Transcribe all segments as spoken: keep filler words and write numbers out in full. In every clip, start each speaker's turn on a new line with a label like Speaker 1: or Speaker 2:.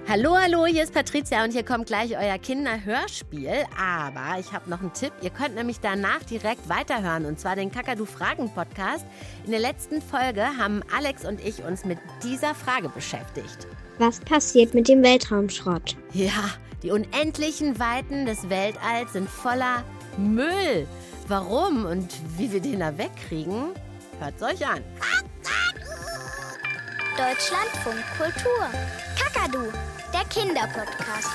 Speaker 1: Hallo, hallo, hier ist Patricia und hier kommt gleich euer Kinderhörspiel. Aber ich habe noch einen Tipp. Ihr könnt nämlich danach direkt weiterhören und zwar den Kakadu-Fragen-Podcast. In der letzten Folge haben Alex und ich uns mit dieser Frage beschäftigt.
Speaker 2: Was passiert mit dem Weltraumschrott?
Speaker 1: Ja, die unendlichen Weiten des Weltalls sind voller Müll. Warum und wie wir den da wegkriegen, hört's euch an.
Speaker 3: Deutschlandfunk Kultur. Kakadu, der Kinderpodcast.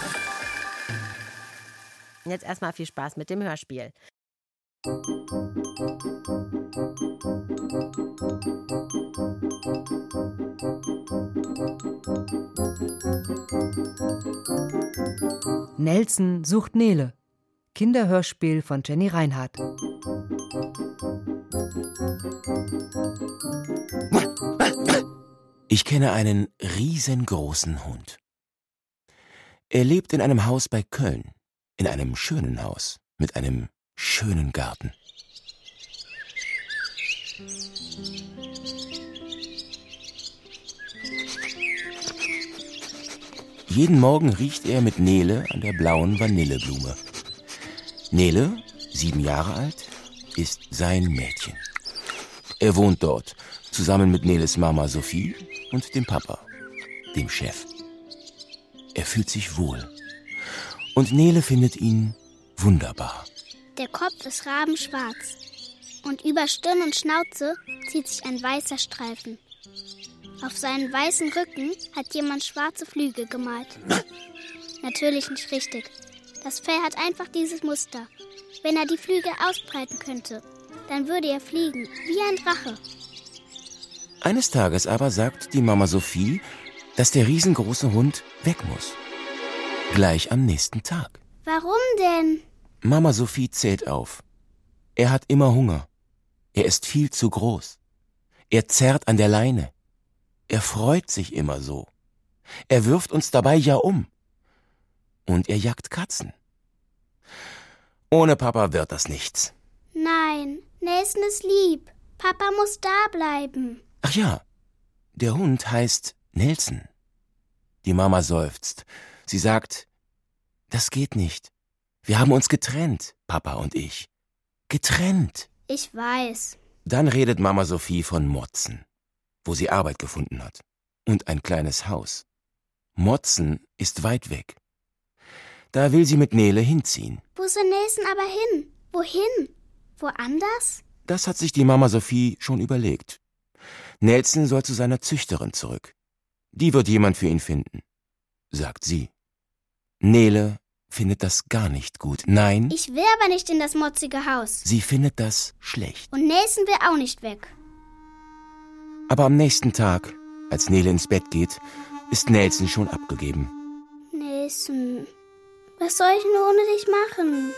Speaker 1: Jetzt erstmal viel Spaß mit dem Hörspiel.
Speaker 4: Nelson sucht Nele. Kinderhörspiel von Jenny Reinhardt.
Speaker 5: Ich kenne einen riesengroßen Hund. Er lebt in einem Haus bei Köln, in einem schönen Haus mit einem schönen Garten. Jeden Morgen riecht er mit Nele an der blauen Vanilleblume. Nele, sieben Jahre alt, ist sein Mädchen. Er wohnt dort, zusammen mit Neles Mama Sophie und dem Papa, dem Chef. Er fühlt sich wohl. Und Nele findet ihn wunderbar.
Speaker 3: Der Kopf ist rabenschwarz. Und über Stirn und Schnauze zieht sich ein weißer Streifen. Auf seinen weißen Rücken hat jemand schwarze Flügel gemalt. Natürlich nicht richtig. Das Fell hat einfach dieses Muster. Wenn er die Flügel ausbreiten könnte, dann würde er fliegen, wie ein Drache.
Speaker 5: Eines Tages aber sagt die Mama Sophie, dass der riesengroße Hund weg muss. Gleich am nächsten Tag.
Speaker 3: Warum denn?
Speaker 5: Mama Sophie zählt auf. Er hat immer Hunger. Er ist viel zu groß. Er zerrt an der Leine. Er freut sich immer so. Er wirft uns dabei ja um. Und er jagt Katzen. Ohne Papa wird das nichts.
Speaker 3: Nein, Nelson ist lieb. Papa muss da bleiben.
Speaker 5: Ach ja, der Hund heißt Nelson. Die Mama seufzt. Sie sagt, das geht nicht. Wir haben uns getrennt, Papa und ich. Getrennt.
Speaker 3: Ich weiß.
Speaker 5: Dann redet Mama Sophie von Motzen, wo sie Arbeit gefunden hat. Und ein kleines Haus. Motzen ist weit weg. Da will sie mit Nele hinziehen.
Speaker 3: Wo soll Nelson aber hin? Wohin? Woanders?
Speaker 5: Das hat sich die Mama Sophie schon überlegt. Nelson soll zu seiner Züchterin zurück. Die wird jemand für ihn finden, sagt sie. Nele findet das gar nicht gut. Nein.
Speaker 3: Ich will aber nicht in das motzige Haus.
Speaker 5: Sie findet das schlecht.
Speaker 3: Und Nelson will auch nicht weg.
Speaker 5: Aber am nächsten Tag, als Nele ins Bett geht, ist Nelson schon abgegeben.
Speaker 3: Nelson, was soll ich nur ohne dich machen?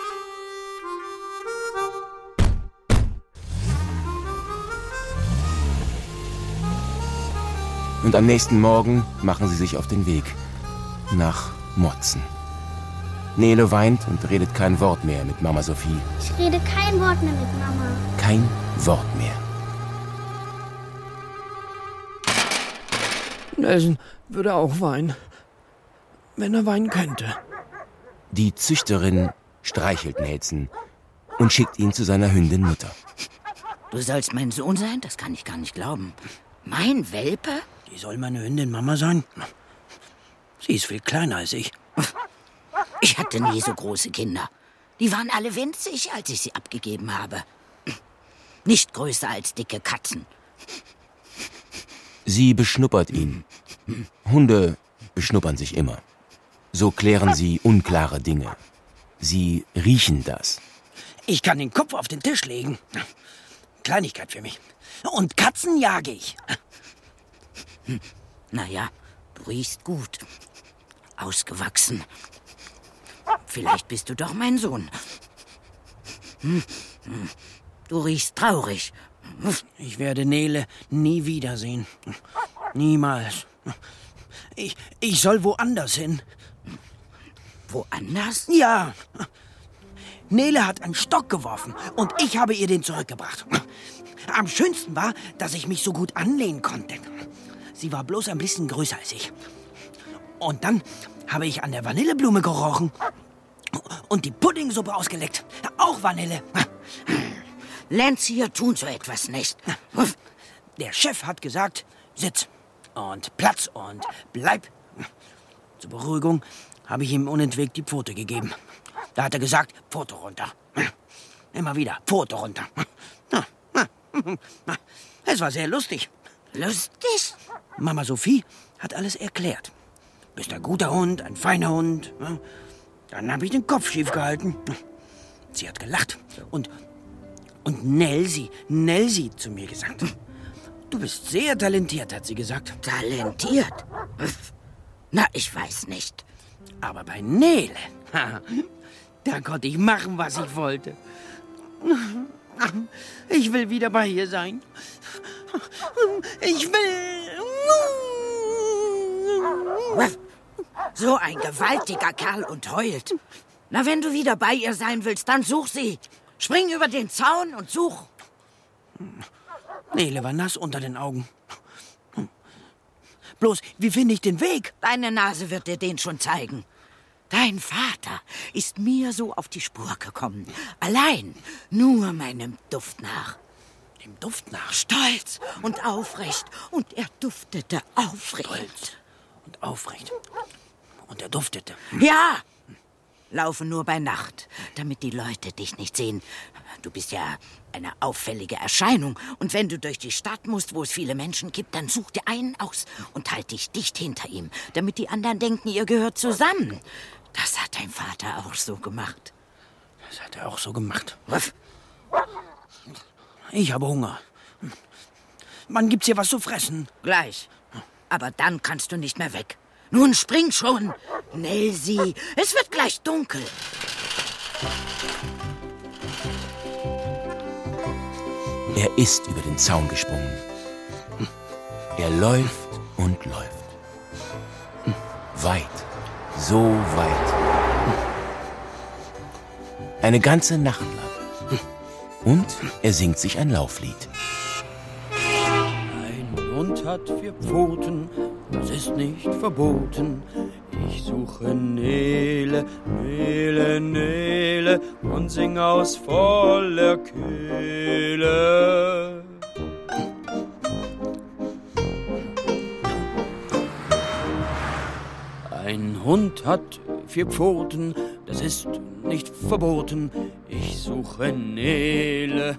Speaker 5: Und am nächsten Morgen machen sie sich auf den Weg nach Motzen. Nele weint und redet kein Wort mehr mit Mama Sophie.
Speaker 3: Ich rede kein Wort mehr mit Mama.
Speaker 5: Kein Wort mehr.
Speaker 6: Nelson würde auch weinen, wenn er weinen könnte.
Speaker 5: Die Züchterin streichelt Nelson und schickt ihn zu seiner Hündin Mutter.
Speaker 7: Du sollst mein Sohn sein? Das kann ich gar nicht glauben. Mein Welpe?
Speaker 6: Die soll meine Hündin Mama sein? Sie ist viel kleiner als ich.
Speaker 7: Ich hatte nie so große Kinder. Die waren alle winzig, als ich sie abgegeben habe. Nicht größer als dicke Katzen.
Speaker 5: Sie beschnuppert ihn. Hunde beschnuppern sich immer. So klären sie unklare Dinge. Sie riechen das.
Speaker 6: Ich kann den Kopf auf den Tisch legen. Kleinigkeit für mich. Und Katzen jage ich.
Speaker 7: Hm. Naja, du riechst gut. Ausgewachsen. Vielleicht bist du doch mein Sohn. Hm. Hm. Du riechst traurig.
Speaker 6: Ich werde Nele nie wiedersehen. Niemals. Ich, ich soll woanders hin.
Speaker 7: Woanders?
Speaker 6: Ja. Nele hat einen Stock geworfen und ich habe ihr den zurückgebracht. Am schönsten war, dass ich mich so gut anlehnen konnte. Sie war bloß ein bisschen größer als ich. Und dann habe ich an der Vanilleblume gerochen. Und die Puddingsuppe ausgeleckt. Auch Vanille.
Speaker 7: Lancier tun so etwas nicht.
Speaker 6: Der Chef hat gesagt, sitz und Platz und bleib. Zur Beruhigung habe ich ihm unentwegt die Pfote gegeben. Da hat er gesagt, Pfote runter. Immer wieder, Pfote runter. Es war sehr lustig.
Speaker 7: Lustig?
Speaker 6: Mama Sophie hat alles erklärt. Bist ein guter Hund, ein feiner Hund. Dann habe ich den Kopf schief gehalten. Sie hat gelacht und, und Nelsi, Nelsi zu mir gesagt. Du bist sehr talentiert, hat sie gesagt.
Speaker 7: Talentiert? Na, ich weiß nicht.
Speaker 6: Aber bei Nele, da konnte ich machen, was ich wollte. Ich will wieder bei ihr sein. Ich will...
Speaker 7: So ein gewaltiger Kerl und heult. Na, wenn du wieder bei ihr sein willst, dann such sie. Spring über den Zaun und such.
Speaker 6: Nele war nass unter den Augen. Bloß, wie finde ich den Weg?
Speaker 7: Deine Nase wird dir den schon zeigen. Dein Vater ist mir so auf die Spur gekommen. Allein, nur meinem Duft nach.
Speaker 6: Dem Duft nach?
Speaker 7: Stolz und aufrecht. Und er duftete aufrecht.
Speaker 6: Stolz und aufrecht. Und er duftete.
Speaker 7: Ja! Laufe nur bei Nacht, damit die Leute dich nicht sehen. Du bist ja eine auffällige Erscheinung. Und wenn du durch die Stadt musst, wo es viele Menschen gibt, dann such dir einen aus und halt dich dicht hinter ihm, damit die anderen denken, ihr gehört zusammen. Das hat dein Vater auch so gemacht.
Speaker 6: Das hat er auch so gemacht.
Speaker 7: Was?
Speaker 6: Ich habe Hunger. Wann gibt's hier was zu fressen?
Speaker 7: Gleich. Aber dann kannst du nicht mehr weg. Nun spring schon. Nelsi, es wird gleich dunkel.
Speaker 5: Er ist über den Zaun gesprungen. Er läuft und läuft. Weit, so weit. Eine ganze Nacht lang. Und er singt sich ein Lauflied.
Speaker 6: Ein Hund hat vier Pfoten, das ist nicht verboten. Ich suche Nele, Nele, Nele und sing aus voller Kehle. Ein Hund hat vier Pfoten, das ist nicht verboten. Ich suche Nele,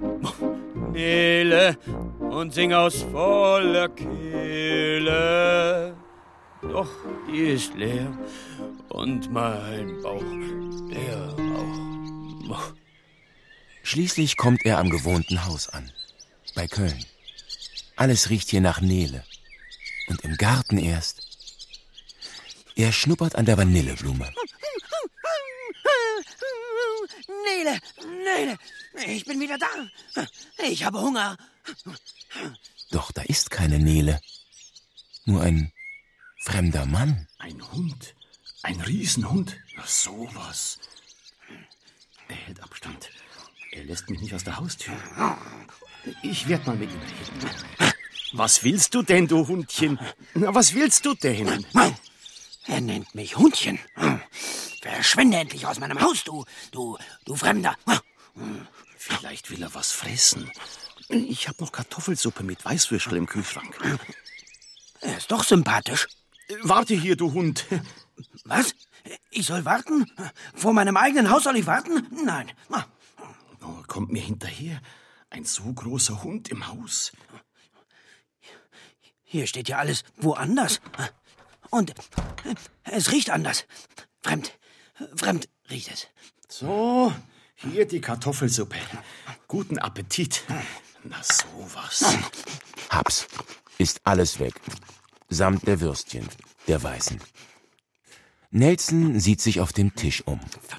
Speaker 6: Nele und sing aus voller Kehle. Doch die ist leer und mein Bauch leer auch.
Speaker 5: Schließlich kommt er am gewohnten Haus an, bei Köln. Alles riecht hier nach Nele. Und im Garten erst. Er schnuppert an der Vanilleblume.
Speaker 6: Nele, Nele, ich bin wieder da. Ich habe Hunger.
Speaker 5: Doch da ist keine Nele. Nur ein fremder Mann.
Speaker 8: Ein Hund. Ein Riesenhund. Na, sowas. Er hält Abstand. Er lässt mich nicht aus der Haustür. Ich werde mal mit ihm reden. Was willst du denn, du Hundchen? Na, was willst du denn?
Speaker 6: Er nennt mich Hundchen. Verschwinde endlich aus meinem Haus, du, du, du Fremder.
Speaker 8: Vielleicht will er was fressen. Ich habe noch Kartoffelsuppe mit Weißwürstel im Kühlschrank.
Speaker 6: Er ist doch sympathisch.
Speaker 8: Warte hier, du Hund.
Speaker 6: Was? Ich soll warten? Vor meinem eigenen Haus soll ich warten? Nein.
Speaker 8: Oh, kommt mir hinterher. Ein so großer Hund im Haus.
Speaker 6: Hier steht ja alles woanders. Und es riecht anders. Fremd. Fremd riecht es.
Speaker 8: So, hier die Kartoffelsuppe. Guten Appetit. Na, sowas.
Speaker 5: Haps. Ist alles weg. Samt der Würstchen, der weißen. Nelson sieht sich auf dem Tisch um.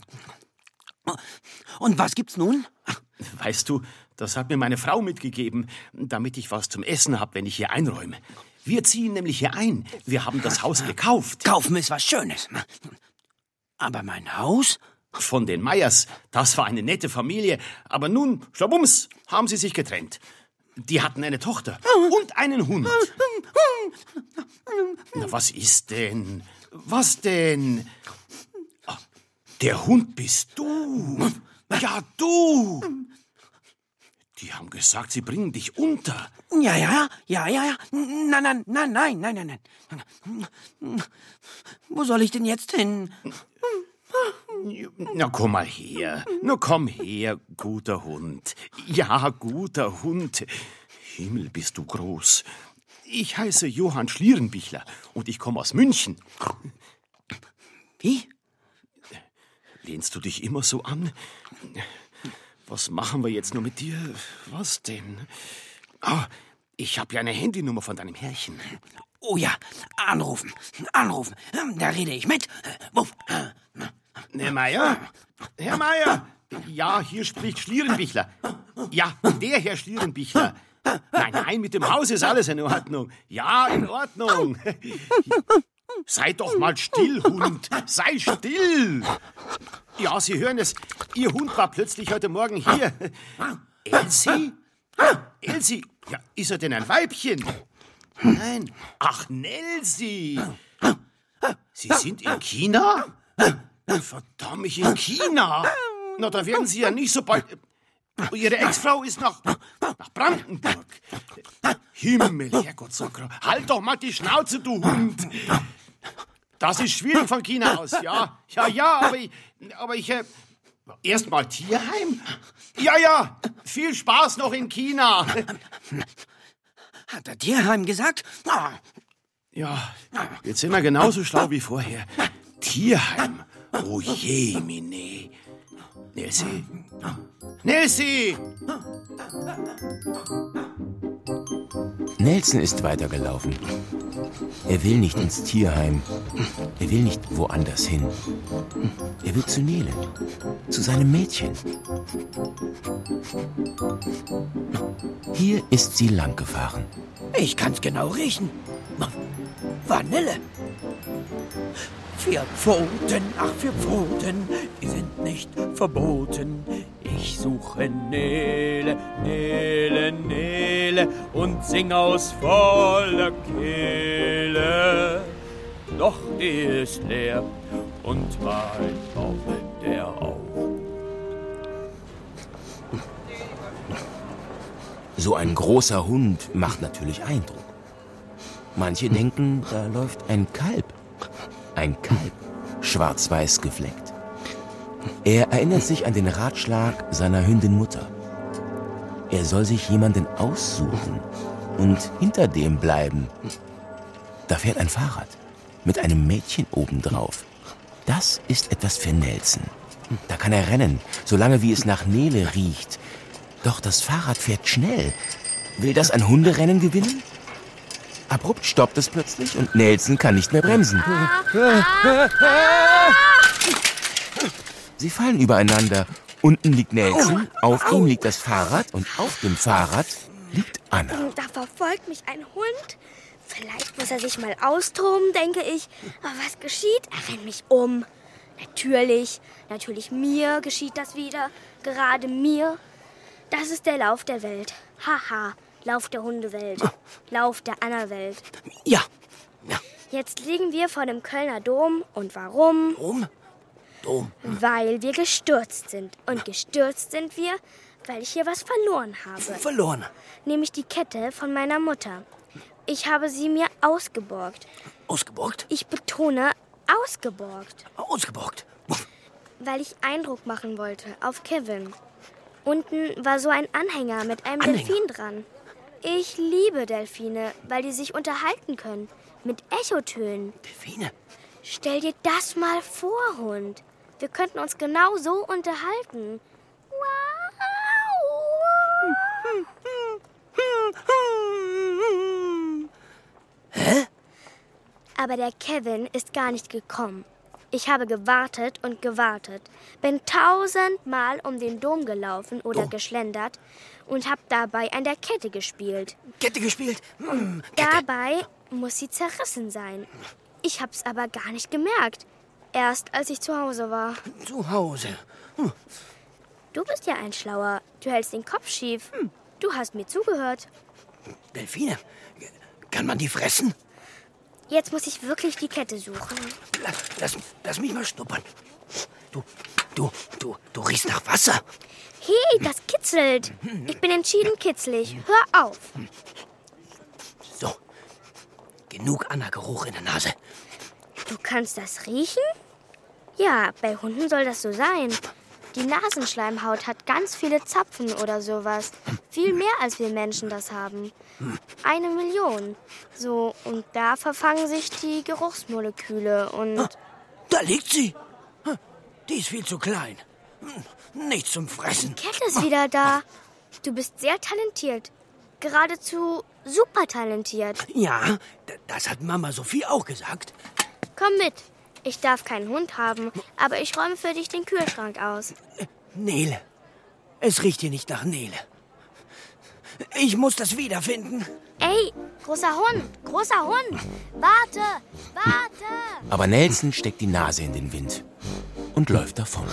Speaker 6: Und was gibt's nun?
Speaker 8: Weißt du, das hat mir meine Frau mitgegeben, damit ich was zum Essen hab, wenn ich hier einräume. Wir ziehen nämlich hier ein. Wir haben das Haus gekauft.
Speaker 6: Kaufen ist was Schönes. Aber mein Haus?
Speaker 8: Von den Meyers. Das war eine nette Familie. Aber nun, schlabums, haben sie sich getrennt. Die hatten eine Tochter und einen Hund. Na, was ist denn? Was denn? Der Hund bist du. Ja, du. Die haben gesagt, sie bringen dich unter.
Speaker 6: Ja, ja, ja, ja, ja. Nein, nein, nein, nein, nein, nein, nein. Wo soll ich denn jetzt hin?
Speaker 8: Na, komm mal her. Na, komm her, guter Hund. Ja, guter Hund. Himmel, bist du groß. Ich heiße Johann Schlierenbichler und ich komme aus München.
Speaker 6: Wie?
Speaker 8: Lehnst du dich immer so an? Was machen wir jetzt nur mit dir? Was denn? Oh, ich habe ja eine Handynummer von deinem Herrchen.
Speaker 6: Oh ja, anrufen, anrufen. Da rede ich mit. Wuff.
Speaker 8: Herr Meier? Herr Meier? Ja, hier spricht Schlierenbichler. Ja, der Herr Schlierenbichler. Nein, nein, mit dem Haus ist alles in Ordnung. Ja, in Ordnung. Sei doch mal still, Hund. Sei still. Ja, Sie hören es. Ihr Hund war plötzlich heute Morgen hier. Elsie? Elsie? Ja, ist er denn ein Weibchen? Nein. Ach, Nelsie. Sie sind in China? Verdammt, in China? Na, da werden Sie ja nicht so bald... Ihre Ex-Frau ist nach, nach Brandenburg. Himmel, Herrgott, Sakra. Halt doch mal die Schnauze, du Hund. Das ist schwierig von China aus, ja. Ja, ja, aber ich... Aber ich äh, erst mal Tierheim? Ja, ja, viel Spaß noch in China.
Speaker 6: Hat der Tierheim gesagt?
Speaker 8: Ja, jetzt sind wir genauso schlau wie vorher. Tierheim? Oh je, Mine. Nelsie? Nelsie!
Speaker 5: Nelson ist weitergelaufen. Er will nicht ins Tierheim. Er will nicht woanders hin. Er will zu Nele, zu seinem Mädchen. Hier ist sie lang gefahren.
Speaker 6: Ich kann's genau riechen. Vanille. Vier Pfoten, ach, vier Pfoten, die sind nicht verboten. Ich suche Nele, Nele, Nele und sing aus voller Kehle. Doch die ist leer und mein Bauch der auch.
Speaker 5: So ein großer Hund macht natürlich Eindruck. Manche denken, da läuft ein Kalb. Ein Kalb, schwarz-weiß gefleckt. Er erinnert sich an den Ratschlag seiner Hündin Mutter. Er soll sich jemanden aussuchen und hinter dem bleiben. Da fährt ein Fahrrad mit einem Mädchen obendrauf. Das ist etwas für Nelson. Da kann er rennen, solange wie es nach Nele riecht. Doch das Fahrrad fährt schnell. Will das ein Hunderennen gewinnen? Abrupt stoppt es plötzlich und Nelson kann nicht mehr bremsen. Sie fallen übereinander. Unten liegt Nelson, auf ihm liegt das Fahrrad und auf dem Fahrrad liegt Anna.
Speaker 3: Da verfolgt mich ein Hund. Vielleicht muss er sich mal austoben, denke ich. Aber was geschieht? Er rennt mich um. Natürlich, natürlich mir geschieht das wieder. Gerade mir. Das ist der Lauf der Welt. Haha. Lauf der Hundewelt. Lauf der Anna-Welt.
Speaker 6: Ja. ja.
Speaker 3: Jetzt liegen wir vor dem Kölner Dom. Und warum?
Speaker 6: Dom? Dom.
Speaker 3: Weil wir gestürzt sind. Und gestürzt sind wir, weil ich hier was verloren habe.
Speaker 6: Verloren?
Speaker 3: Nämlich die Kette von meiner Mutter. Ich habe sie mir ausgeborgt.
Speaker 6: Ausgeborgt?
Speaker 3: Ich betone, ausgeborgt.
Speaker 6: Ausgeborgt?
Speaker 3: Weil ich Eindruck machen wollte auf Kevin. Unten war so ein Anhänger mit einem
Speaker 6: Anhänger.
Speaker 3: Delfin dran. Ich liebe Delfine, weil die sich unterhalten können. Mit Echotönen.
Speaker 6: Delfine?
Speaker 3: Stell dir das mal vor, Hund. Wir könnten uns genau so unterhalten.
Speaker 6: Hä?
Speaker 3: Aber der Kevin ist gar nicht gekommen. Ich habe gewartet und gewartet, bin tausendmal um den Dom gelaufen oder
Speaker 6: Dom.
Speaker 3: geschlendert und habe dabei an der Kette gespielt.
Speaker 6: Kette gespielt? Hm, Kette.
Speaker 3: Dabei muss sie zerrissen sein. Ich hab's aber gar nicht gemerkt. Erst als ich zu Hause war.
Speaker 6: Zu Hause? Hm.
Speaker 3: Du bist ja ein Schlauer. Du hältst den Kopf schief. Du hast mir zugehört.
Speaker 6: Delfine? Kann man die fressen?
Speaker 3: Jetzt muss ich wirklich die Kette suchen.
Speaker 6: Lass, lass, lass mich mal schnuppern. Du, du, du, du riechst nach Wasser.
Speaker 3: Hey, das kitzelt. Ich bin entschieden kitzlig. Hör auf.
Speaker 6: So, genug Anna-Geruch in der Nase.
Speaker 3: Du kannst das riechen? Ja, bei Hunden soll das so sein. Die Nasenschleimhaut hat ganz viele Zapfen oder sowas. Viel mehr, als wir Menschen das haben. Eine Million. So, und da verfangen sich die Geruchsmoleküle und...
Speaker 6: Ah, da liegt sie. Die ist viel zu klein. Nichts zum Fressen.
Speaker 3: Die Kette ist wieder da. Du bist sehr talentiert. Geradezu super talentiert.
Speaker 6: Ja, das hat Mama Sophie auch gesagt.
Speaker 3: Komm mit. Ich darf keinen Hund haben, aber ich räume für dich den Kühlschrank aus.
Speaker 6: Nele. Es riecht hier nicht nach Nele. Ich muss das wiederfinden.
Speaker 3: Ey, großer Hund, großer Hund. Warte, warte.
Speaker 5: Aber Nelson steckt die Nase in den Wind und läuft davon.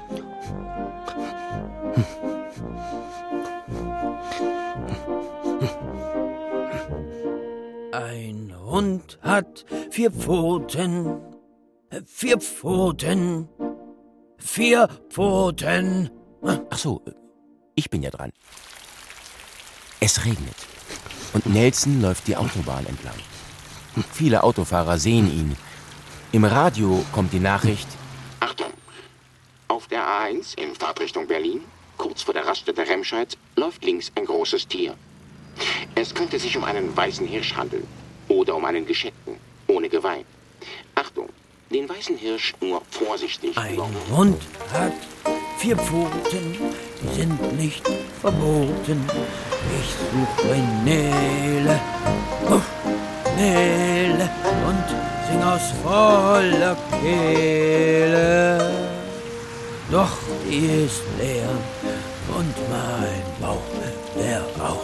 Speaker 6: Ein Hund hat vier Pfoten, vier Pfoten, vier Pfoten.
Speaker 5: Ach so, ich bin ja dran. Es regnet und Nelson läuft die Autobahn entlang. Viele Autofahrer sehen ihn. Im Radio kommt die Nachricht:
Speaker 9: Achtung! Auf der A eins in Fahrtrichtung Berlin, kurz vor der Raststätte Remscheid, läuft links ein großes Tier. Es könnte sich um einen weißen Hirsch handeln oder um einen gescheckten, ohne Geweih. Achtung, den weißen Hirsch nur vorsichtig.
Speaker 6: Ein Hund hat vier Pfoten, die sind nicht verboten. Ich suche Nele, oh, Nele und sing aus voller Kehle. Doch die ist leer und mein Bauch, der auch.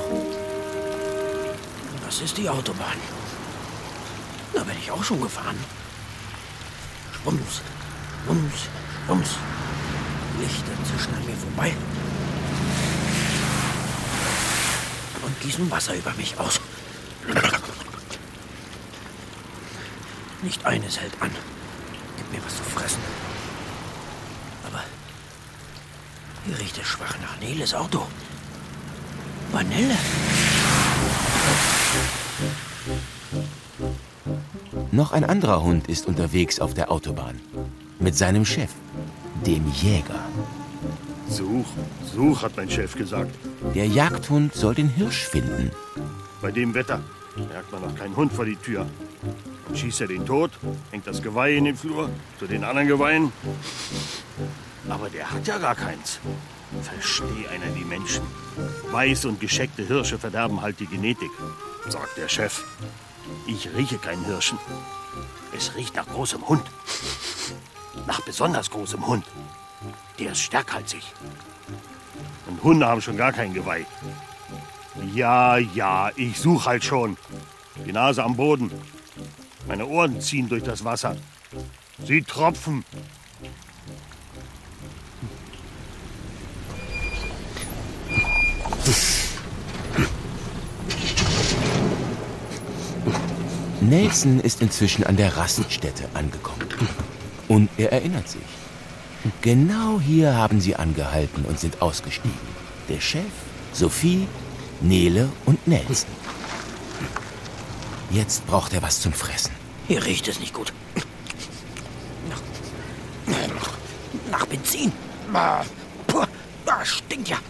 Speaker 6: Das ist die Autobahn. Da bin ich auch schon gefahren. Schwumms, schwumms, schwumms. Lichter zischen an mir vorbei und gießen Wasser über mich aus. Nicht eines hält an. Gib mir was zu fressen. Aber hier riecht es schwach nach Neles Auto. Vanille.
Speaker 5: Noch ein anderer Hund ist unterwegs auf der Autobahn. Mit seinem Chef, dem Jäger.
Speaker 10: Such, such, hat mein Chef gesagt.
Speaker 5: Der Jagdhund soll den Hirsch finden.
Speaker 10: Bei dem Wetter jagt man noch keinen Hund vor die Tür. Dann schießt er den tot, hängt das Geweih in den Flur, zu den anderen Geweihen. Aber der hat ja gar keins. Versteh einer die Menschen. Weiß und gescheckte Hirsche verderben halt die Genetik, sagt der Chef. Ich rieche keinen Hirschen. Es riecht nach großem Hund. Nach besonders großem Hund. Der ist stärkhalsig. Und Hunde haben schon gar kein Geweih. Ja, ja, ich suche halt schon. Die Nase am Boden. Meine Ohren ziehen durch das Wasser. Sie tropfen.
Speaker 5: Nelson ist inzwischen an der Raststätte angekommen. Und er erinnert sich. Genau hier haben sie angehalten und sind ausgestiegen. Der Chef, Sophie, Nele und Nelson. Jetzt braucht er was zum Fressen.
Speaker 6: Hier riecht es nicht gut. Nach, nach Benzin. Puh, das stinkt ja.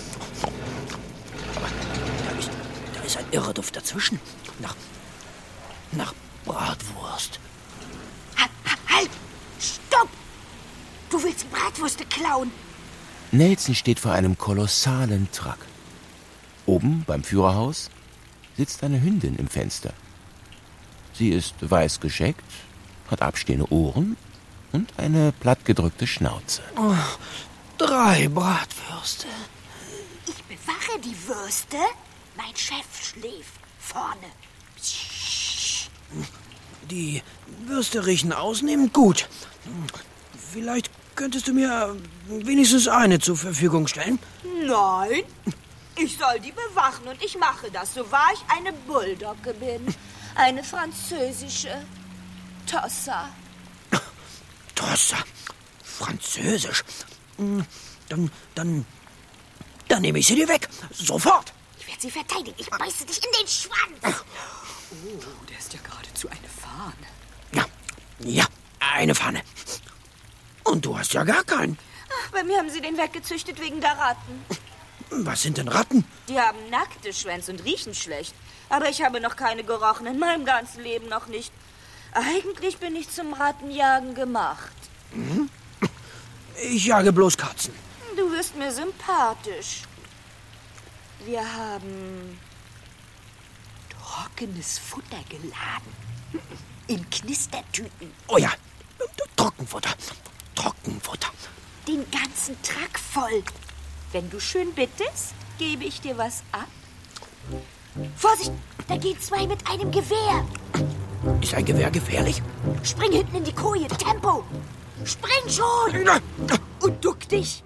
Speaker 6: Aber da ist, da ist ein irrer Duft dazwischen. Nach, nach Bratwurst.
Speaker 7: Halt! Stopp! Du willst Bratwürste klauen.
Speaker 5: Nelson steht vor einem kolossalen Truck. Oben beim Führerhaus sitzt eine Hündin im Fenster. Sie ist weiß gescheckt, hat abstehende Ohren und eine plattgedrückte Schnauze.
Speaker 6: Oh, drei Bratwürste.
Speaker 7: Ich bewache die Würste. Mein Chef schläft vorne. Psst.
Speaker 6: Die Würste riechen ausnehmend gut. Vielleicht könntest du mir wenigstens eine zur Verfügung stellen?
Speaker 11: Nein, ich soll die bewachen und ich mache das, so wahr ich eine Bulldogge bin. Eine französische Tossa.
Speaker 6: Tossa? Französisch? Dann, dann, dann nehme ich sie dir weg. Sofort.
Speaker 11: Ich werde sie verteidigen. Ich beiße dich in den Schwanz.
Speaker 12: Oh, der ist ja geradezu eine Fahne.
Speaker 6: Ja, ja, eine Fahne. Und du hast ja gar keinen.
Speaker 11: Ach, bei mir haben sie den weggezüchtet wegen der Ratten.
Speaker 6: Was sind denn Ratten?
Speaker 11: Die haben nackte Schwänze und riechen schlecht. Aber ich habe noch keine gerochen, in meinem ganzen Leben noch nicht. Eigentlich bin ich zum Rattenjagen gemacht.
Speaker 6: Hm? Ich jage bloß Katzen.
Speaker 11: Du wirst mir sympathisch. Wir haben
Speaker 7: trockenes Futter geladen. In Knistertüten.
Speaker 6: Oh ja, Trockenfutter. Trockenfutter.
Speaker 11: Den ganzen Track voll. Wenn du schön bittest, gebe ich dir was ab. Vorsicht, da gehen zwei mit einem Gewehr.
Speaker 6: Ist ein Gewehr gefährlich?
Speaker 11: Spring hinten in die Koje. Tempo. Spring schon. Und duck dich.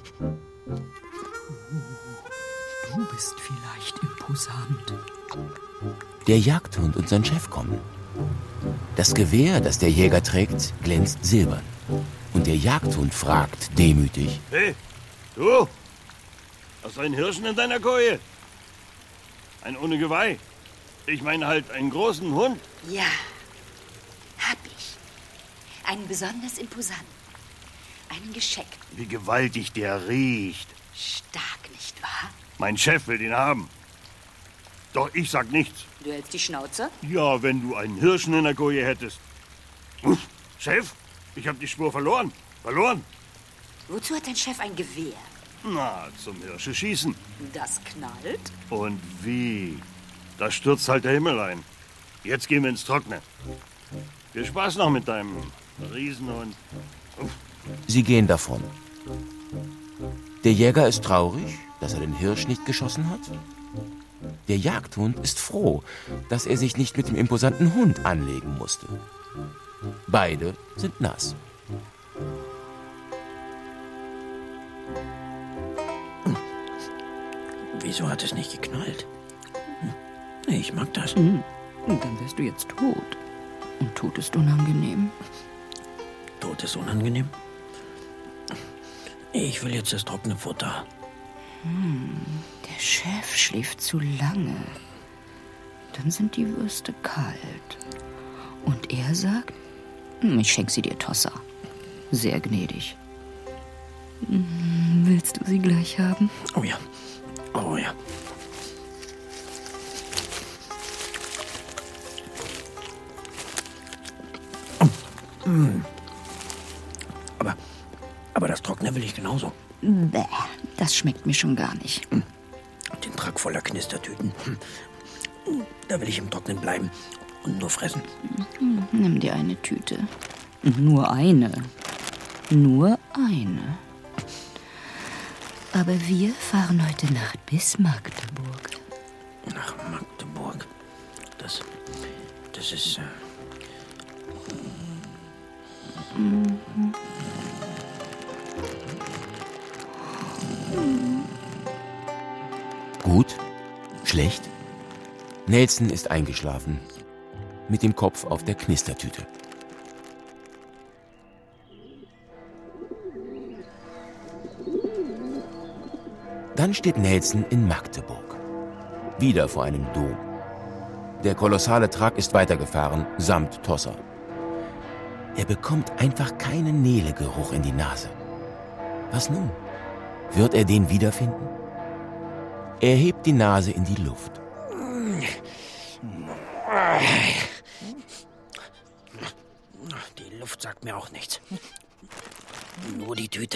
Speaker 12: Du bist vielleicht imposant.
Speaker 5: Der Jagdhund und sein Chef kommen. Das Gewehr, das der Jäger trägt, glänzt silbern. Und der Jagdhund fragt demütig:
Speaker 10: Hey, du! Hast du einen Hirschen in deiner Koje? Ein ohne Geweih? Ich meine halt einen großen Hund.
Speaker 7: Ja, hab ich. Einen besonders imposanten. Einen gescheckten.
Speaker 10: Wie gewaltig der riecht.
Speaker 7: Stark, nicht wahr?
Speaker 10: Mein Chef will ihn haben. Doch ich sag nichts.
Speaker 11: Du hältst die Schnauze?
Speaker 10: Ja, wenn du einen Hirschen in der Koje hättest. Uff, Chef, ich hab die Spur verloren. Verloren.
Speaker 11: Wozu hat dein Chef ein Gewehr?
Speaker 10: Na, zum Hirsche schießen.
Speaker 11: Das knallt?
Speaker 10: Und wie? Da stürzt halt der Himmel ein. Jetzt gehen wir ins Trockene. Viel Spaß noch mit deinem Riesenhund. Uff.
Speaker 5: Sie gehen davon. Der Jäger ist traurig, dass er den Hirsch nicht geschossen hat. Der Jagdhund ist froh, dass er sich nicht mit dem imposanten Hund anlegen musste. Beide sind nass.
Speaker 6: Wieso hat es nicht geknallt? Ich mag das.
Speaker 12: Mhm. Dann wärst du jetzt tot. Und Tod ist unangenehm.
Speaker 6: Tod ist unangenehm? Ich will jetzt das trockene Futter.
Speaker 12: Hm, der Chef schläft zu lange. Dann sind die Würste kalt. Und er sagt, ich schenke sie dir, Tossa. Sehr gnädig. Willst du sie gleich haben?
Speaker 6: Oh ja. Oh ja. Aber, aber das Trockene will ich genauso.
Speaker 12: Bäh, das schmeckt mir schon gar nicht.
Speaker 6: Den Track voller Knistertüten. Da will ich im Trocknen bleiben und nur fressen.
Speaker 12: Nimm dir eine Tüte. Nur eine. Nur eine. Aber wir fahren heute Nacht bis Magdeburg.
Speaker 6: Nach Magdeburg? Das, das ist... Äh
Speaker 12: Mhm.
Speaker 5: Gut? Schlecht? Nelson ist eingeschlafen. Mit dem Kopf auf der Knistertüte. Dann steht Nelson in Magdeburg. Wieder vor einem Dom. Der kolossale Truck ist weitergefahren, samt Tossa. Er bekommt einfach keinen Nele-Geruch in die Nase. Was nun? Wird er den wiederfinden? Er hebt die Nase in die Luft.
Speaker 6: Die Luft sagt mir auch nichts. Nur die Tüte.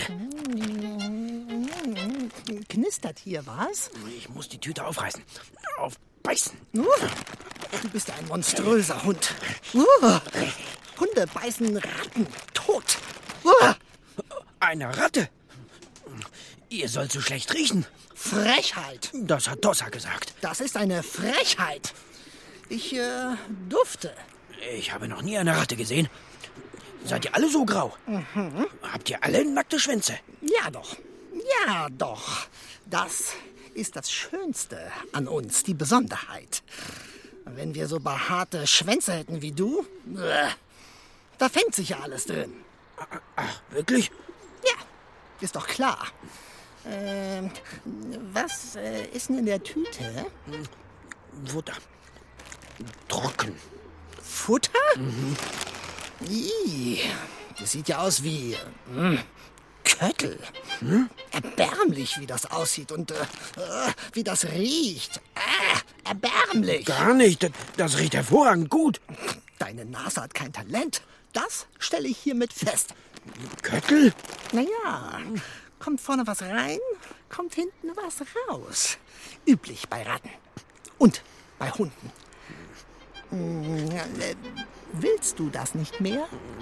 Speaker 13: Knistert hier, was?
Speaker 6: Ich muss die Tüte aufreißen. Aufbeißen.
Speaker 13: Uh, du bist ein monströser Hund. Uh, Hunde beißen Ratten tot. Uh.
Speaker 6: Eine Ratte? Ihr sollt so schlecht riechen.
Speaker 13: Frechheit.
Speaker 6: Das hat Tossa gesagt.
Speaker 13: Das ist eine Frechheit. Ich äh, dufte.
Speaker 6: Ich habe noch nie eine Ratte gesehen. Seid ihr alle so grau?
Speaker 13: Mhm.
Speaker 6: Habt ihr alle nackte Schwänze?
Speaker 13: Ja doch. Ja doch. Das ist das Schönste an uns, die Besonderheit. Wenn wir so behaarte Schwänze hätten wie du, äh, da fängt sich ja alles drin.
Speaker 6: Ach, wirklich?
Speaker 13: Ja, ist doch klar. Ähm, was äh, ist denn in der Tüte?
Speaker 6: Futter. Trocken.
Speaker 13: Futter? Mhm. Ih, das sieht ja aus wie mh, Köttel. Hm? Erbärmlich, wie das aussieht und äh, wie das riecht. Äh, erbärmlich.
Speaker 6: Gar nicht. Das, das riecht hervorragend gut.
Speaker 13: Deine Nase hat kein Talent. Das stelle ich hiermit fest.
Speaker 6: Köttel?
Speaker 13: Naja, kommt vorne was rein, kommt hinten was raus. Üblich bei Ratten. Und bei Hunden. Hm, äh, willst du das nicht mehr?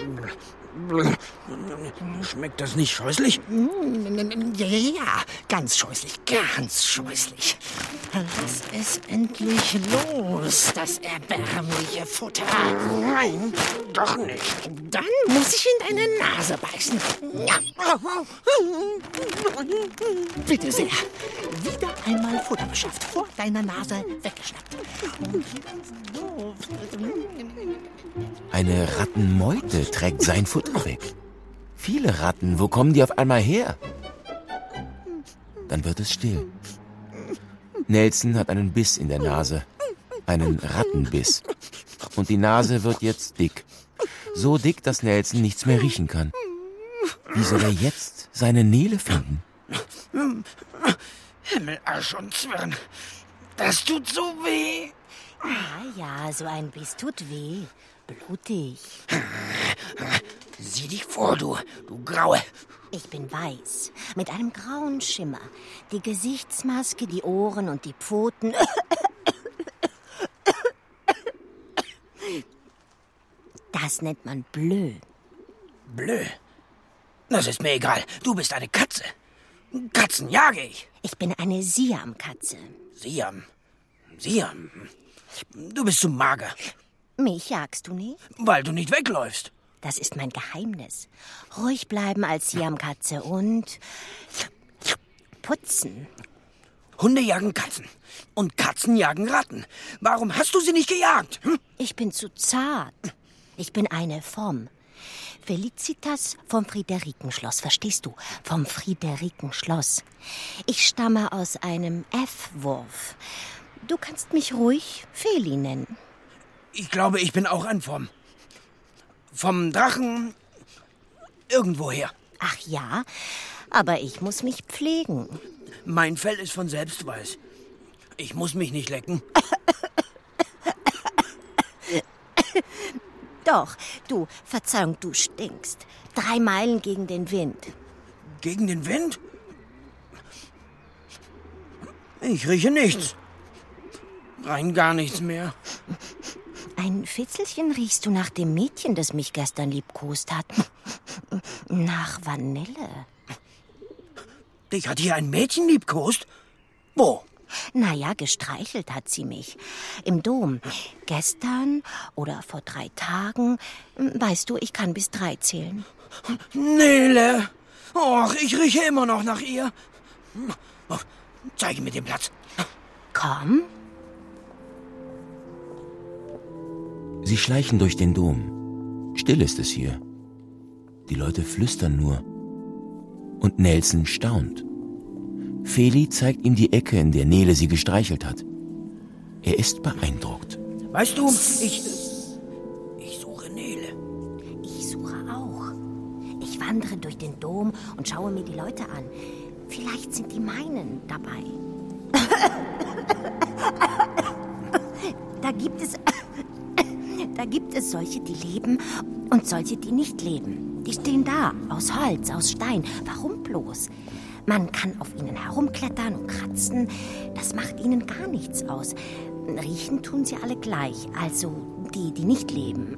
Speaker 6: Schmeckt das nicht scheußlich?
Speaker 13: Ja, ja, ja, ganz scheußlich, ganz scheußlich. Lass es endlich los, das erbärmliche Futter.
Speaker 6: Nein, doch nicht.
Speaker 13: Dann muss ich in deine Nase beißen. Ja. Bitte sehr, wieder einmal Futter beschafft, vor deiner Nase weggeschnappt.
Speaker 5: Eine Rattenmeute trägt sein Futter weg. Viele Ratten, wo kommen die auf einmal her? Dann wird es still. Nelson hat einen Biss in der Nase. Einen Rattenbiss. Und die Nase wird jetzt dick. So dick, dass Nelson nichts mehr riechen kann. Wie soll er jetzt seine Nele finden?
Speaker 6: Himmel, Arsch und Zwirn. Das tut so weh.
Speaker 14: Ja, ja, so ein Biss tut weh. Blutig.
Speaker 6: Sieh dich vor, du, du Graue.
Speaker 14: Ich bin weiß, mit einem grauen Schimmer. Die Gesichtsmaske, die Ohren und die Pfoten. Das nennt man Bleu.
Speaker 6: Bleu? Das ist mir egal. Du bist eine Katze. Katzen jage ich.
Speaker 14: Ich bin eine Siamkatze.
Speaker 6: Siam? Siam? Du bist zu mager.
Speaker 14: Mich jagst du nicht?
Speaker 6: Weil du nicht wegläufst.
Speaker 14: Das ist mein Geheimnis. Ruhig bleiben als Siamkatze und putzen.
Speaker 6: Hunde jagen Katzen und Katzen jagen Ratten. Warum hast du sie nicht gejagt? Hm?
Speaker 14: Ich bin zu zart. Ich bin eine vom Felicitas vom Friederikenschloss, verstehst du? Vom Friederikenschloss. Ich stamme aus einem F-Wurf. Du kannst mich ruhig Feli nennen.
Speaker 6: Ich glaube, ich bin auch ein vom. Vom Drachen irgendwoher.
Speaker 14: Ach ja, aber ich muss mich pflegen.
Speaker 6: Mein Fell ist von selbst weiß. Ich muss mich nicht lecken.
Speaker 14: Doch, du, Verzeihung, du stinkst. Drei Meilen gegen den Wind.
Speaker 6: Gegen den Wind? Ich rieche nichts. Rein gar nichts mehr.
Speaker 14: Ein Fitzelchen riechst du nach dem Mädchen, das mich gestern liebkost hat. Nach Vanille.
Speaker 6: Dich hat hier ein Mädchen liebkost? Wo?
Speaker 14: Naja, gestreichelt hat sie mich. Im Dom. Gestern oder vor drei Tagen. Weißt du, ich kann bis drei zählen.
Speaker 6: Nele! Och, ich rieche immer noch nach ihr. Oh, zeige mir den Platz.
Speaker 14: Komm.
Speaker 5: Sie schleichen durch den Dom. Still ist es hier. Die Leute flüstern nur. Und Nelson staunt. Feli zeigt ihm die Ecke, in der Nele sie gestreichelt hat. Er ist beeindruckt.
Speaker 6: Weißt du, ich... Ich suche Nele.
Speaker 14: Ich suche auch. Ich wandere durch den Dom und schaue mir die Leute an. Vielleicht sind die meinen dabei. Da gibt es... Da gibt es solche, die leben und solche, die nicht leben. Die stehen da, aus Holz, aus Stein. Warum bloß? Man kann auf ihnen herumklettern und kratzen. Das macht ihnen gar nichts aus. Riechen tun sie alle gleich, also die, die nicht leben.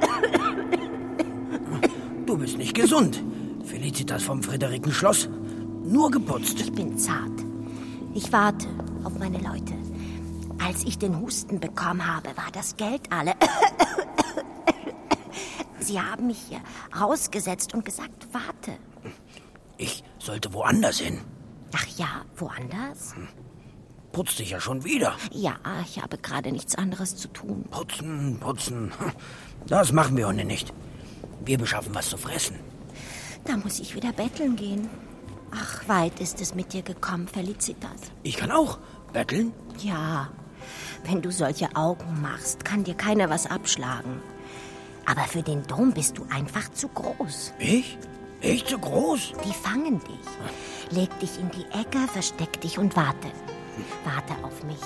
Speaker 6: Du bist nicht gesund. Felicitas vom Friederikenschloss. Nur geputzt.
Speaker 14: Ich bin zart. Ich warte auf meine Leute. Als ich den Husten bekommen habe, war das Geld alle. Sie haben mich hier rausgesetzt und gesagt, warte.
Speaker 6: Ich sollte woanders hin.
Speaker 14: Ach ja, woanders?
Speaker 6: putzt dich ja schon wieder.
Speaker 14: Ja, ich habe gerade nichts anderes zu tun.
Speaker 6: Putzen, putzen. Das machen wir heute nicht. Wir beschaffen was zu fressen.
Speaker 14: Da muss ich wieder betteln gehen. Ach, weit ist es mit dir gekommen, Felicitas.
Speaker 6: Ich kann auch betteln?
Speaker 14: Ja, wenn du solche Augen machst, kann dir keiner was abschlagen. Aber für den Dom bist du einfach zu groß.
Speaker 6: Ich? Ich zu groß?
Speaker 14: Die fangen dich. Leg dich in die Ecke, versteck dich und warte. Warte auf mich.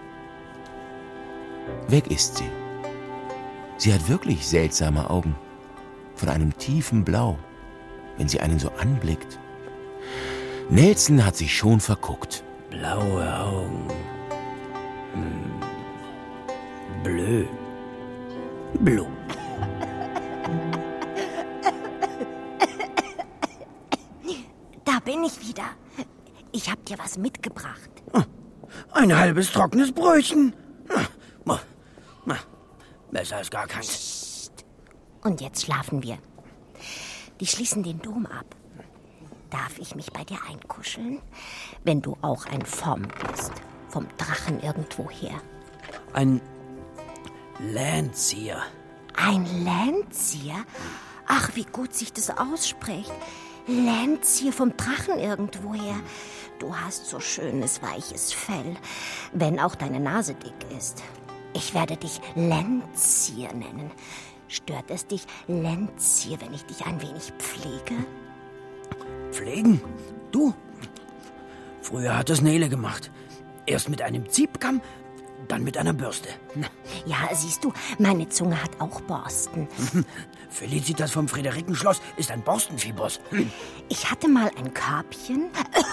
Speaker 5: Weg ist sie. Sie hat wirklich seltsame Augen. Von einem tiefen Blau, wenn sie einen so anblickt. Nelson hat sich schon verguckt.
Speaker 6: Blaue Augen. Hm. Bleu. Blue.
Speaker 14: Da bin ich wieder. Ich hab dir was mitgebracht.
Speaker 6: Ein halbes trockenes Brötchen. Besser als gar keins.
Speaker 14: Psst. Und jetzt schlafen wir. Die schließen den Dom ab. Darf ich mich bei dir einkuscheln, wenn du auch ein Form bist? Vom Drachen irgendwoher.
Speaker 6: Ein Landseer.
Speaker 14: Ein Landseer? Ach, wie gut sich das ausspricht. Landseer vom Drachen irgendwoher. Du hast so schönes, weiches Fell, wenn auch deine Nase dick ist. Ich werde dich Landseer nennen. Stört es dich, Landseer, wenn ich dich ein wenig pflege?
Speaker 6: Pflegen? Du? Früher hat es Nele gemacht. Erst mit einem Ziebkamm, dann mit einer Bürste.
Speaker 14: Ja, siehst du, meine Zunge hat auch Borsten.
Speaker 6: Felicitas vom Friederikenschloss ist ein Borstenviehboss.
Speaker 14: Ich hatte mal ein Körbchen.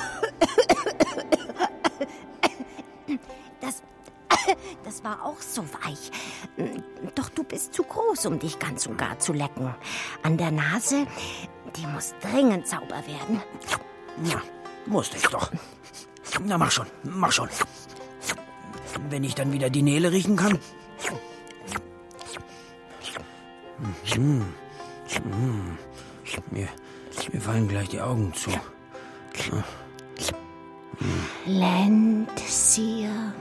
Speaker 14: Das, das war auch so weich. Doch du bist zu groß, um dich ganz und gar zu lecken. An der Nase, die muss dringend sauber werden.
Speaker 6: Ja, musste ich doch. Na, mach schon, mach schon. Wenn ich dann wieder die Nele riechen kann. Hm. Hm. Mir, mir fallen gleich die Augen zu. Hm.
Speaker 14: Landseer.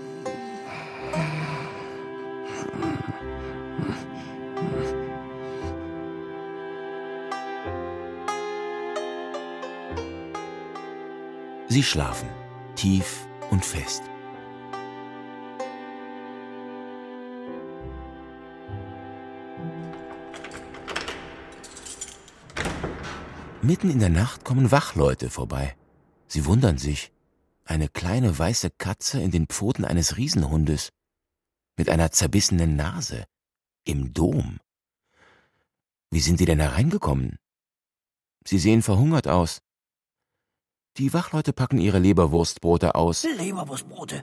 Speaker 5: Sie schlafen, tief und fest. Mitten in der Nacht kommen Wachleute vorbei. Sie wundern sich. Eine kleine weiße Katze in den Pfoten eines Riesenhundes. Mit einer zerbissenen Nase. Im Dom. Wie sind die denn hereingekommen? Sie sehen verhungert aus. Die Wachleute packen ihre Leberwurstbrote aus.
Speaker 6: Leberwurstbrote.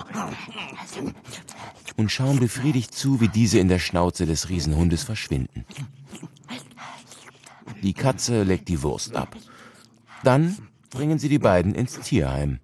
Speaker 5: Und schauen befriedigt zu, wie diese in der Schnauze des Riesenhundes verschwinden. Die Katze leckt die Wurst ab. Dann bringen sie die beiden ins Tierheim.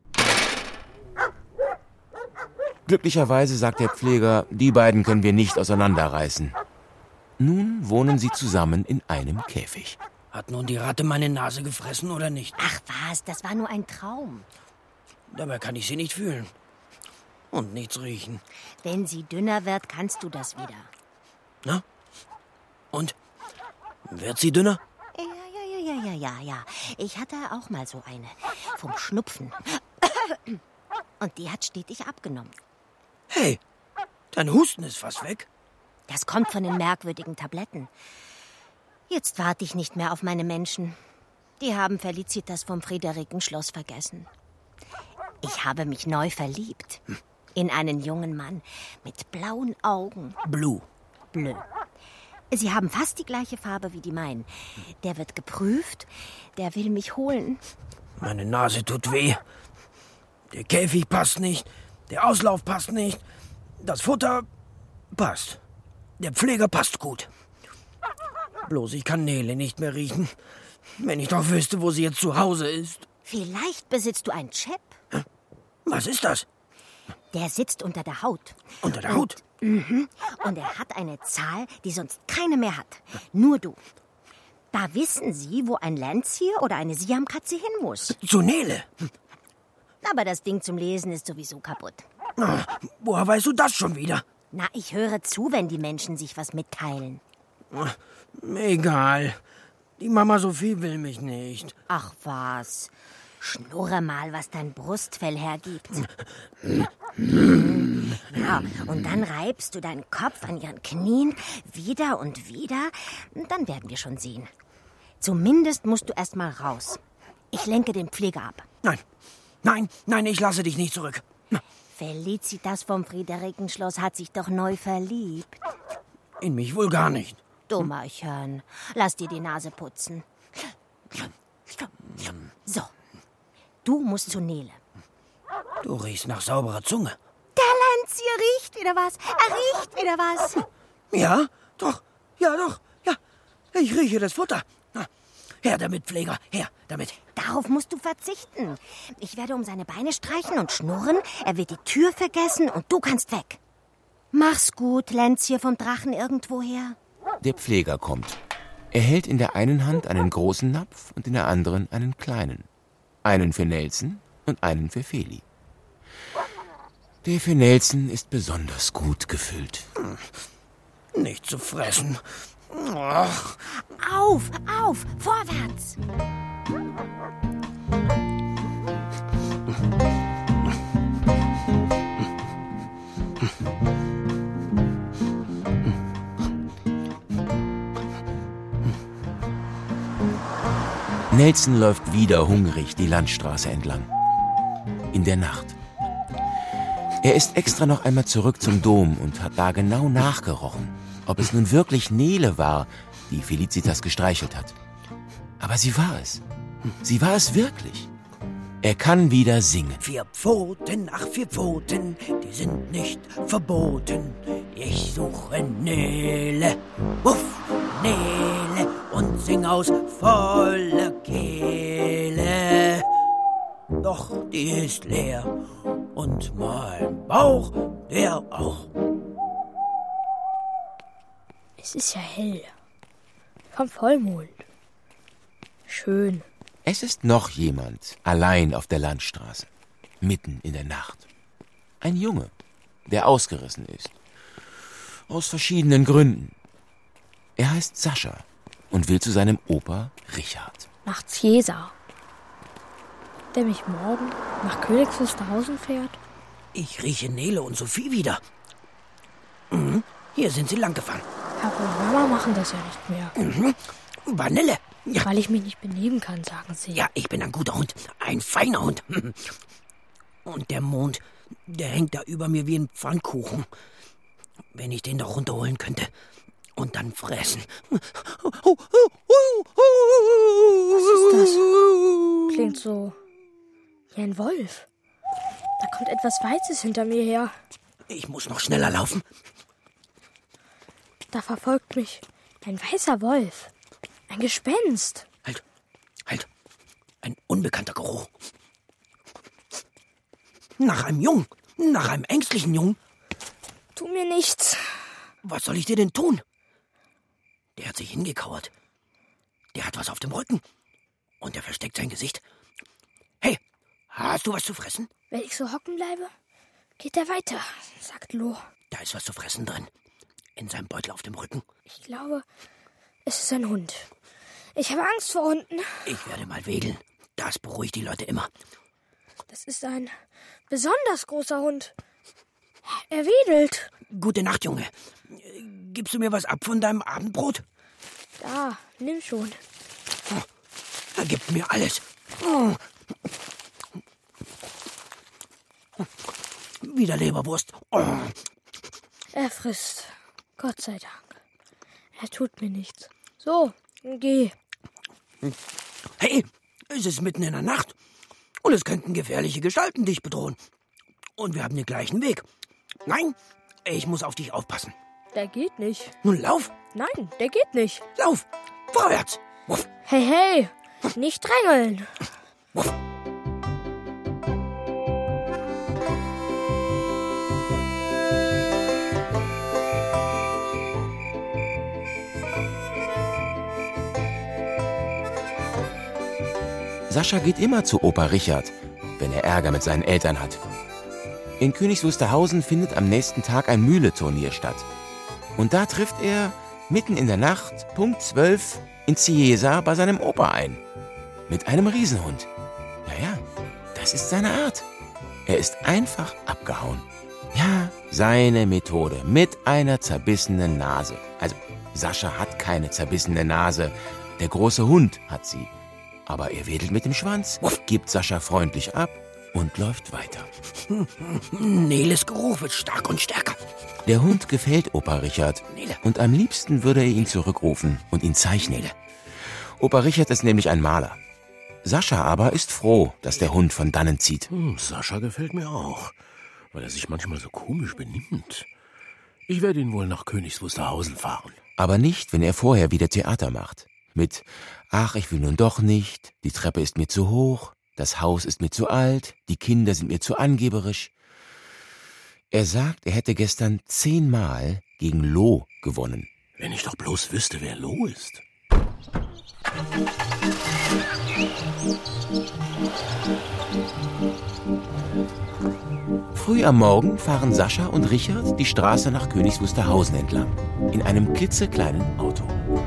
Speaker 5: Glücklicherweise sagt der Pfleger, die beiden können wir nicht auseinanderreißen. Nun wohnen sie zusammen in einem Käfig.
Speaker 6: Hat nun die Ratte meine Nase gefressen oder nicht?
Speaker 14: Ach was, das war nur ein Traum.
Speaker 6: Dabei kann ich sie nicht fühlen. Und nichts riechen.
Speaker 14: Wenn sie dünner wird, kannst du das wieder.
Speaker 6: Na? Und? Wird sie dünner?
Speaker 14: Ja, ja, ja, ja, ja, ja, ja. Ich hatte auch mal so eine. Vom Schnupfen. Und die hat stetig abgenommen.
Speaker 6: Hey, dein Husten ist fast weg.
Speaker 14: Das kommt von den merkwürdigen Tabletten. Jetzt warte ich nicht mehr auf meine Menschen. Die haben Felicitas vom Friederikenschloss vergessen. Ich habe mich neu verliebt. In einen jungen Mann mit blauen Augen.
Speaker 6: Blue.
Speaker 14: Bleu. Sie haben fast die gleiche Farbe wie die meinen. Der wird geprüft. Der will mich holen.
Speaker 6: Meine Nase tut weh. Der Käfig passt nicht. Der Auslauf passt nicht. Das Futter passt. Der Pfleger passt gut. Bloß ich kann Nele nicht mehr riechen. Wenn ich doch wüsste, wo sie jetzt zu Hause ist.
Speaker 14: Vielleicht besitzt du einen Chip.
Speaker 6: Was ist das?
Speaker 14: Der sitzt unter der Haut.
Speaker 6: Unter der Haut?
Speaker 14: Und, mhm. Und er hat eine Zahl, die sonst keine mehr hat. Nur du. Da wissen sie, wo ein Landseer oder eine Siamkatze hin muss.
Speaker 6: Zu Nele.
Speaker 14: Aber das Ding zum Lesen ist sowieso kaputt.
Speaker 6: Na, woher weißt du das schon wieder?
Speaker 14: Na, ich höre zu, wenn die Menschen sich was mitteilen.
Speaker 6: Egal. Die Mama Sophie will mich nicht.
Speaker 14: Ach was. Schnurre mal, was dein Brustfell hergibt. Ja, und dann reibst du deinen Kopf an ihren Knien wieder und wieder. Dann werden wir schon sehen. Zumindest musst du erst mal raus. Ich lenke den Pfleger ab.
Speaker 6: Nein, nein, nein, ich lasse dich nicht zurück.
Speaker 14: Felicitas vom Friederikenschloss hat sich doch neu verliebt.
Speaker 6: In mich wohl gar nicht.
Speaker 14: Dummerchen, lass dir die Nase putzen. So, du musst zu Nele.
Speaker 6: Du riechst nach sauberer Zunge.
Speaker 14: Der Lenz hier riecht wieder was. Er riecht wieder was.
Speaker 6: Ja, doch, ja, doch, ja. Ich rieche das Futter. Na, her damit, Pfleger, her damit.
Speaker 14: Darauf musst du verzichten. Ich werde um seine Beine streichen und schnurren. Er wird die Tür vergessen und du kannst weg. Mach's gut, Lenz hier vom Drachen irgendwoher.
Speaker 5: Der Pfleger kommt. Er hält in der einen Hand einen großen Napf und in der anderen einen kleinen. Einen für Nelson und einen für Feli. Der für Nelson ist besonders gut gefüllt.
Speaker 6: Nicht zu fressen.
Speaker 14: Ach. Auf, auf, vorwärts.
Speaker 5: Nelson läuft wieder hungrig die Landstraße entlang. In der Nacht. Er ist extra noch einmal zurück zum Dom und hat da genau nachgerochen, ob es nun wirklich Nele war, die Felicitas gestreichelt hat. Aber sie war es. Sie war es wirklich. Er kann wieder singen.
Speaker 6: Vier Pfoten, ach vier Pfoten, die sind nicht verboten. Ich suche Nele, wuff, Nele, und sing aus voller Kehle. Doch die ist leer und mein Bauch, der auch.
Speaker 15: Es ist ja hell. Vom Vollmond. Schön.
Speaker 5: Es ist noch jemand allein auf der Landstraße, mitten in der Nacht. Ein Junge, der ausgerissen ist. Aus verschiedenen Gründen. Er heißt Sascha und will zu seinem Opa Richard.
Speaker 15: Nach Cäsar. Der mich morgen nach Königs Wusterhausen fährt.
Speaker 6: Ich rieche Nele und Sophie wieder. Mhm. Hier sind sie langgefahren.
Speaker 15: Papa und Mama machen das ja nicht mehr.
Speaker 6: Mhm. Vanille. Ja.
Speaker 15: Weil ich mich nicht benehmen kann, sagen sie.
Speaker 6: Ja, ich bin ein guter Hund. Ein feiner Hund. Und der Mond, der hängt da über mir wie ein Pfannkuchen. Wenn ich den doch runterholen könnte. Und dann fressen.
Speaker 15: Was ist das? Klingt so wie ein Wolf. Da kommt etwas Weißes hinter mir her.
Speaker 6: Ich muss noch schneller laufen.
Speaker 15: Da verfolgt mich ein weißer Wolf. Ein Gespenst.
Speaker 6: Halt, halt. Ein unbekannter Geruch. Nach einem Jungen. Nach einem ängstlichen Jungen.
Speaker 15: Tu mir nichts.
Speaker 6: Was soll ich dir denn tun? Der hat sich hingekauert. Der hat was auf dem Rücken. Und er versteckt sein Gesicht. Hey, hast du was zu fressen?
Speaker 15: Wenn ich so hocken bleibe, geht er weiter, sagt Lo.
Speaker 6: Da ist was zu fressen drin. In seinem Beutel auf dem Rücken.
Speaker 15: Ich glaube, es ist ein Hund. Ich habe Angst vor Hunden.
Speaker 6: Ich werde mal wedeln. Das beruhigt die Leute immer.
Speaker 15: Das ist ein besonders großer Hund. Er wedelt.
Speaker 6: Gute Nacht, Junge. Gibst du mir was ab von deinem Abendbrot?
Speaker 15: Da, nimm schon.
Speaker 6: Oh, er gibt mir alles. Oh. Wieder Leberwurst. Oh.
Speaker 15: Er frisst. Gott sei Dank. Er tut mir nichts. So, geh.
Speaker 6: Hey, es ist mitten in der Nacht. Und es könnten gefährliche Gestalten dich bedrohen. Und wir haben den gleichen Weg. Nein, ich muss auf dich aufpassen.
Speaker 15: Der geht nicht.
Speaker 6: Nun lauf.
Speaker 15: Nein, der geht nicht.
Speaker 6: Lauf, vorwärts. Wuff.
Speaker 15: Hey, hey, nicht drängeln.
Speaker 6: Wuff.
Speaker 5: Sascha geht immer zu Opa Richard, wenn er Ärger mit seinen Eltern hat. In Königs Wusterhausen findet am nächsten Tag ein Mühleturnier statt. Und da trifft er mitten in der Nacht, Punkt zwölf, in Ciesa bei seinem Opa ein. Mit einem Riesenhund. Naja, das ist seine Art. Er ist einfach abgehauen. Ja, seine Methode mit einer zerbissenen Nase. Also, Sascha hat keine zerbissene Nase. Der große Hund hat sie. Aber er wedelt mit dem Schwanz, gibt Sascha freundlich ab und läuft weiter.
Speaker 6: Neles Geruch wird stark und stärker.
Speaker 5: Der Hund gefällt Opa Richard.
Speaker 6: Nele.
Speaker 5: Und am liebsten würde er ihn zurückrufen und ihn zeichnen. Opa Richard ist nämlich ein Maler. Sascha aber ist froh, dass der Hund von dannen zieht.
Speaker 8: Hm, Sascha gefällt mir auch, weil er sich manchmal so komisch benimmt. Ich werde ihn wohl nach Königs Wusterhausen fahren.
Speaker 5: Aber nicht, wenn er vorher wieder Theater macht. Mit, ach, ich will nun doch nicht, die Treppe ist mir zu hoch, das Haus ist mir zu alt, die Kinder sind mir zu angeberisch. Er sagt, er hätte gestern zehnmal gegen Lo gewonnen.
Speaker 8: Wenn ich doch bloß wüsste, wer Lo ist.
Speaker 5: Früh am Morgen fahren Sascha und Richard die Straße nach Königs Wusterhausen entlang. In einem klitzekleinen Auto.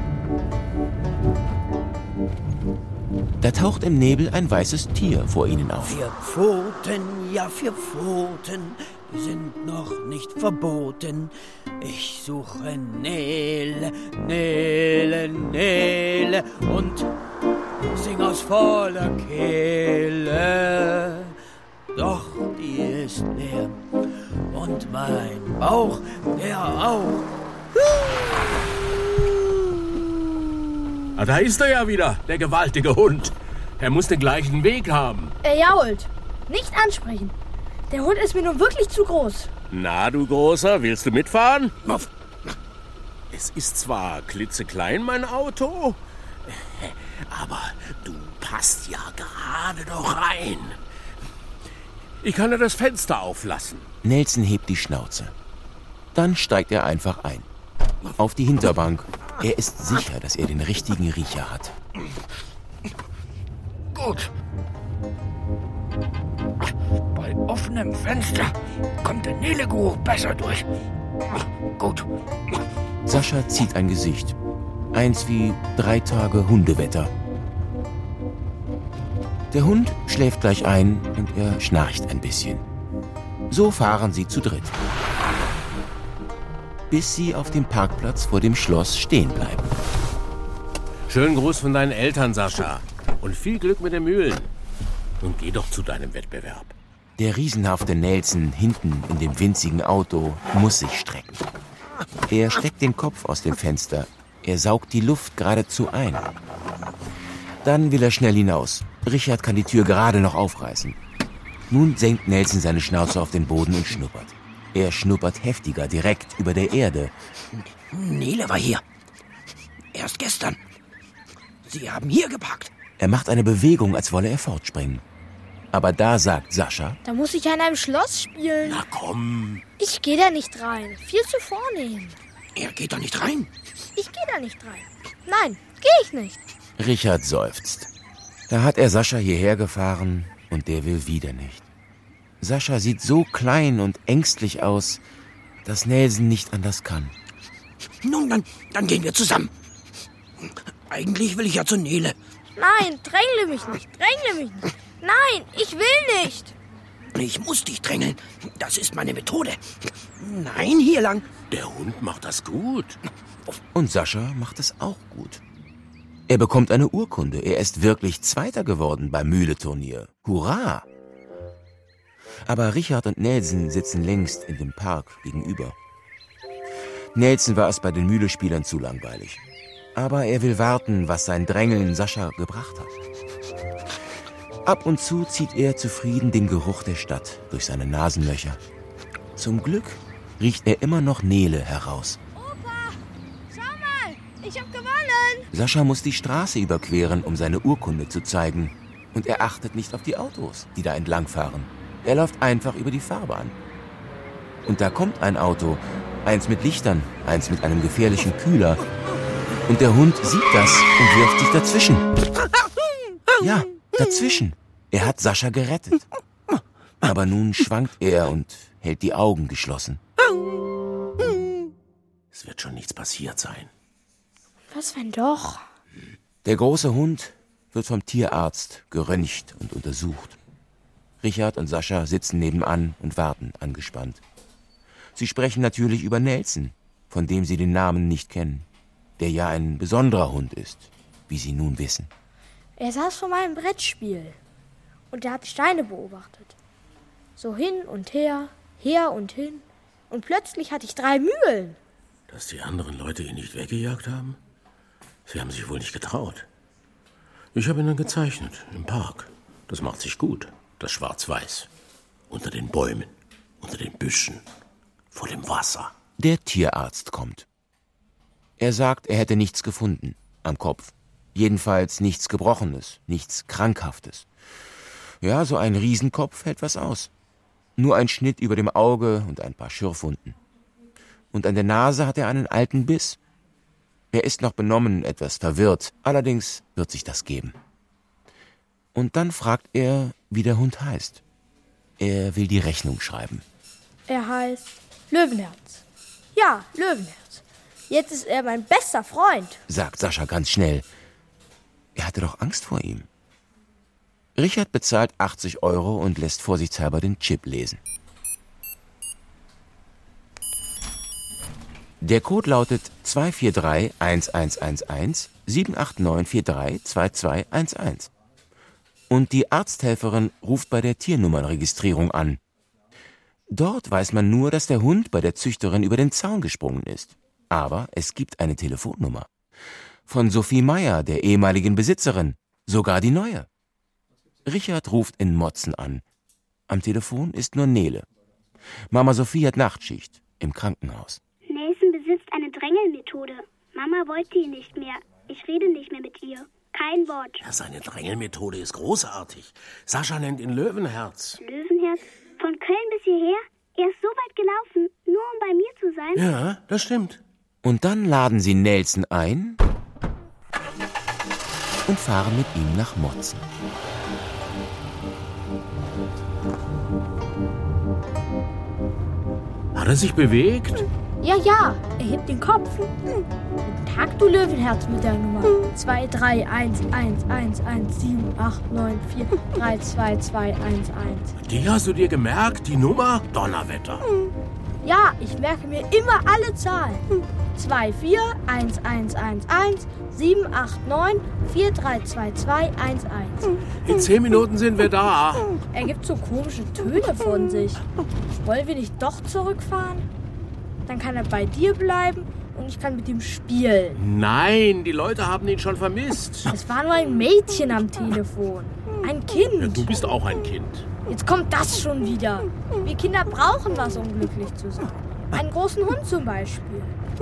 Speaker 5: Da taucht im Nebel ein weißes Tier vor ihnen auf.
Speaker 6: Vier Pfoten, ja vier Pfoten, die sind noch nicht verboten. Ich suche Nele, Nele, Nele und sing aus voller Kehle. Doch die ist leer und mein Bauch, der auch.
Speaker 16: Ah, da ist er ja wieder, der gewaltige Hund. Er muss den gleichen Weg haben.
Speaker 15: Er jault. Nicht ansprechen. Der Hund ist mir nun wirklich zu groß.
Speaker 16: Na, du Großer, willst du mitfahren? Es ist zwar klitzeklein, mein Auto, aber du passt ja gerade noch rein. Ich kann dir das Fenster auflassen.
Speaker 5: Nelson hebt die Schnauze. Dann steigt er einfach ein. Auf die Hinterbank. Er ist sicher, dass er den richtigen Riecher hat.
Speaker 6: Gut. Bei offenem Fenster kommt der Nele-Geruch besser durch. Gut.
Speaker 5: Sascha zieht ein Gesicht. Eins wie drei Tage Hundewetter. Der Hund schläft gleich ein und er schnarcht ein bisschen. So fahren sie zu dritt. Bis sie auf dem Parkplatz vor dem Schloss stehen bleiben.
Speaker 16: Schönen Gruß von deinen Eltern, Sascha. Und viel Glück mit den Mühlen. Und geh doch zu deinem Wettbewerb.
Speaker 5: Der riesenhafte Nelson hinten in dem winzigen Auto muss sich strecken. Er steckt den Kopf aus dem Fenster. Er saugt die Luft geradezu ein. Dann will er schnell hinaus. Richard kann die Tür gerade noch aufreißen. Nun senkt Nelson seine Schnauze auf den Boden und schnuppert. Er schnuppert heftiger, direkt über der Erde.
Speaker 6: Nele war hier. Erst gestern. Sie haben hier geparkt.
Speaker 5: Er macht eine Bewegung, als wolle er fortspringen. Aber da sagt Sascha:
Speaker 15: Da muss ich an einem Schloss spielen.
Speaker 16: Na komm.
Speaker 15: Ich gehe da nicht rein. Viel zu vornehm.
Speaker 6: Er geht da nicht rein.
Speaker 15: Ich gehe da nicht rein. Nein, gehe ich nicht.
Speaker 5: Richard seufzt. Da hat er Sascha hierher gefahren und der will wieder nicht. Sascha sieht so klein und ängstlich aus, dass Nelson nicht anders kann.
Speaker 6: Nun, dann, dann gehen wir zusammen. Eigentlich will ich ja zu Nele.
Speaker 15: Nein, drängle mich nicht, drängle mich nicht. Nein, ich will nicht.
Speaker 6: Ich muss dich drängeln. Das ist meine Methode. Nein, hier lang.
Speaker 16: Der Hund macht das gut.
Speaker 5: Und Sascha macht es auch gut. Er bekommt eine Urkunde. Er ist wirklich Zweiter geworden beim Mühleturnier. Hurra! Aber Richard und Nelson sitzen längst in dem Park gegenüber. Nelson war es bei den Mühlespielern zu langweilig. Aber er will warten, was sein Drängeln Sascha gebracht hat. Ab und zu zieht er zufrieden den Geruch der Stadt durch seine Nasenlöcher. Zum Glück riecht er immer noch Nele heraus.
Speaker 15: Opa, schau mal, ich hab gewonnen.
Speaker 5: Sascha muss die Straße überqueren, um seine Urkunde zu zeigen. Und er achtet nicht auf die Autos, die da entlangfahren. Er läuft einfach über die Fahrbahn. Und da kommt ein Auto, eins mit Lichtern, eins mit einem gefährlichen Kühler. Und der Hund sieht das und wirft sich dazwischen. Ja, dazwischen. Er hat Sascha gerettet. Aber nun schwankt er und hält die Augen geschlossen.
Speaker 16: Es wird schon nichts passiert sein.
Speaker 15: Was, wenn doch?
Speaker 5: Der große Hund wird vom Tierarzt geröntgt und untersucht. Richard und Sascha sitzen nebenan und warten angespannt. Sie sprechen natürlich über Nelson, von dem sie den Namen nicht kennen, der ja ein besonderer Hund ist, wie sie nun wissen.
Speaker 15: Er saß vor meinem Brettspiel und er hat die Steine beobachtet. So hin und her, her und hin und plötzlich hatte ich drei Mühlen.
Speaker 16: Dass die anderen Leute ihn nicht weggejagt haben? Sie haben sich wohl nicht getraut. Ich habe ihn dann gezeichnet, im Park. Das macht sich gut, das Schwarz-Weiß. Unter den Bäumen, unter den Büschen, vor dem Wasser.
Speaker 5: Der Tierarzt kommt. Er sagt, er hätte nichts gefunden am Kopf. Jedenfalls nichts Gebrochenes, nichts Krankhaftes. Ja, so ein Riesenkopf hält was aus. Nur ein Schnitt über dem Auge und ein paar Schürfwunden. Und an der Nase hat er einen alten Biss. Er ist noch benommen, etwas verwirrt. Allerdings wird sich das geben. Und dann fragt er, wie der Hund heißt. Er will die Rechnung schreiben.
Speaker 15: Er heißt Löwenherz. Ja, Löwenherz. Jetzt ist er mein bester Freund,
Speaker 5: sagt Sascha ganz schnell. Er hatte doch Angst vor ihm. Richard bezahlt achtzig Euro und lässt vorsichtshalber den Chip lesen. Der Code lautet zwei vier drei eins eins eins eins sieben acht neun vier drei zwei zwei eins eins. Und die Arzthelferin ruft bei der Tiernummernregistrierung an. Dort weiß man nur, dass der Hund bei der Züchterin über den Zaun gesprungen ist. Aber es gibt eine Telefonnummer. Von Sophie Meyer, der ehemaligen Besitzerin. Sogar die neue. Richard ruft in Motzen an. Am Telefon ist nur Nele. Mama Sophie hat Nachtschicht im Krankenhaus.
Speaker 3: Nelson besitzt eine Drängelmethode. Mama wollte ihn nicht mehr. Ich rede nicht mehr mit ihr. Kein Wort.
Speaker 16: Ja, seine Drängelmethode ist großartig. Sascha nennt ihn Löwenherz.
Speaker 3: Löwenherz? Von Köln bis hierher? Er ist so weit gelaufen, nur um bei mir zu sein?
Speaker 16: Ja, das stimmt.
Speaker 5: Und dann laden sie Nelson ein und fahren mit ihm nach Motzen.
Speaker 16: Hat er sich bewegt?
Speaker 15: Ja, ja, er hebt den Kopf. Guten Tag, du Löwenherz mit der Nummer zwei drei eins eins eins eins sieben acht neun vier drei zwei zwei eins eins.
Speaker 16: Die hast du dir gemerkt, die Nummer? Donnerwetter.
Speaker 15: Ja, ich merke mir immer alle Zahlen. zwei vier eins eins eins eins sieben acht neun vier drei zwei zwei eins eins.
Speaker 16: In zehn Minuten sind wir da.
Speaker 15: Er gibt so komische Töne von sich. Wollen wir nicht doch zurückfahren? Dann kann er bei dir bleiben und ich kann mit ihm spielen.
Speaker 16: Nein, die Leute haben ihn schon vermisst.
Speaker 15: Es war nur ein Mädchen am Telefon. Ein Kind.
Speaker 16: Ja, du bist auch ein Kind.
Speaker 15: Jetzt kommt das schon wieder. Wir Kinder brauchen was, um glücklich zu sein. Einen großen Hund zum Beispiel.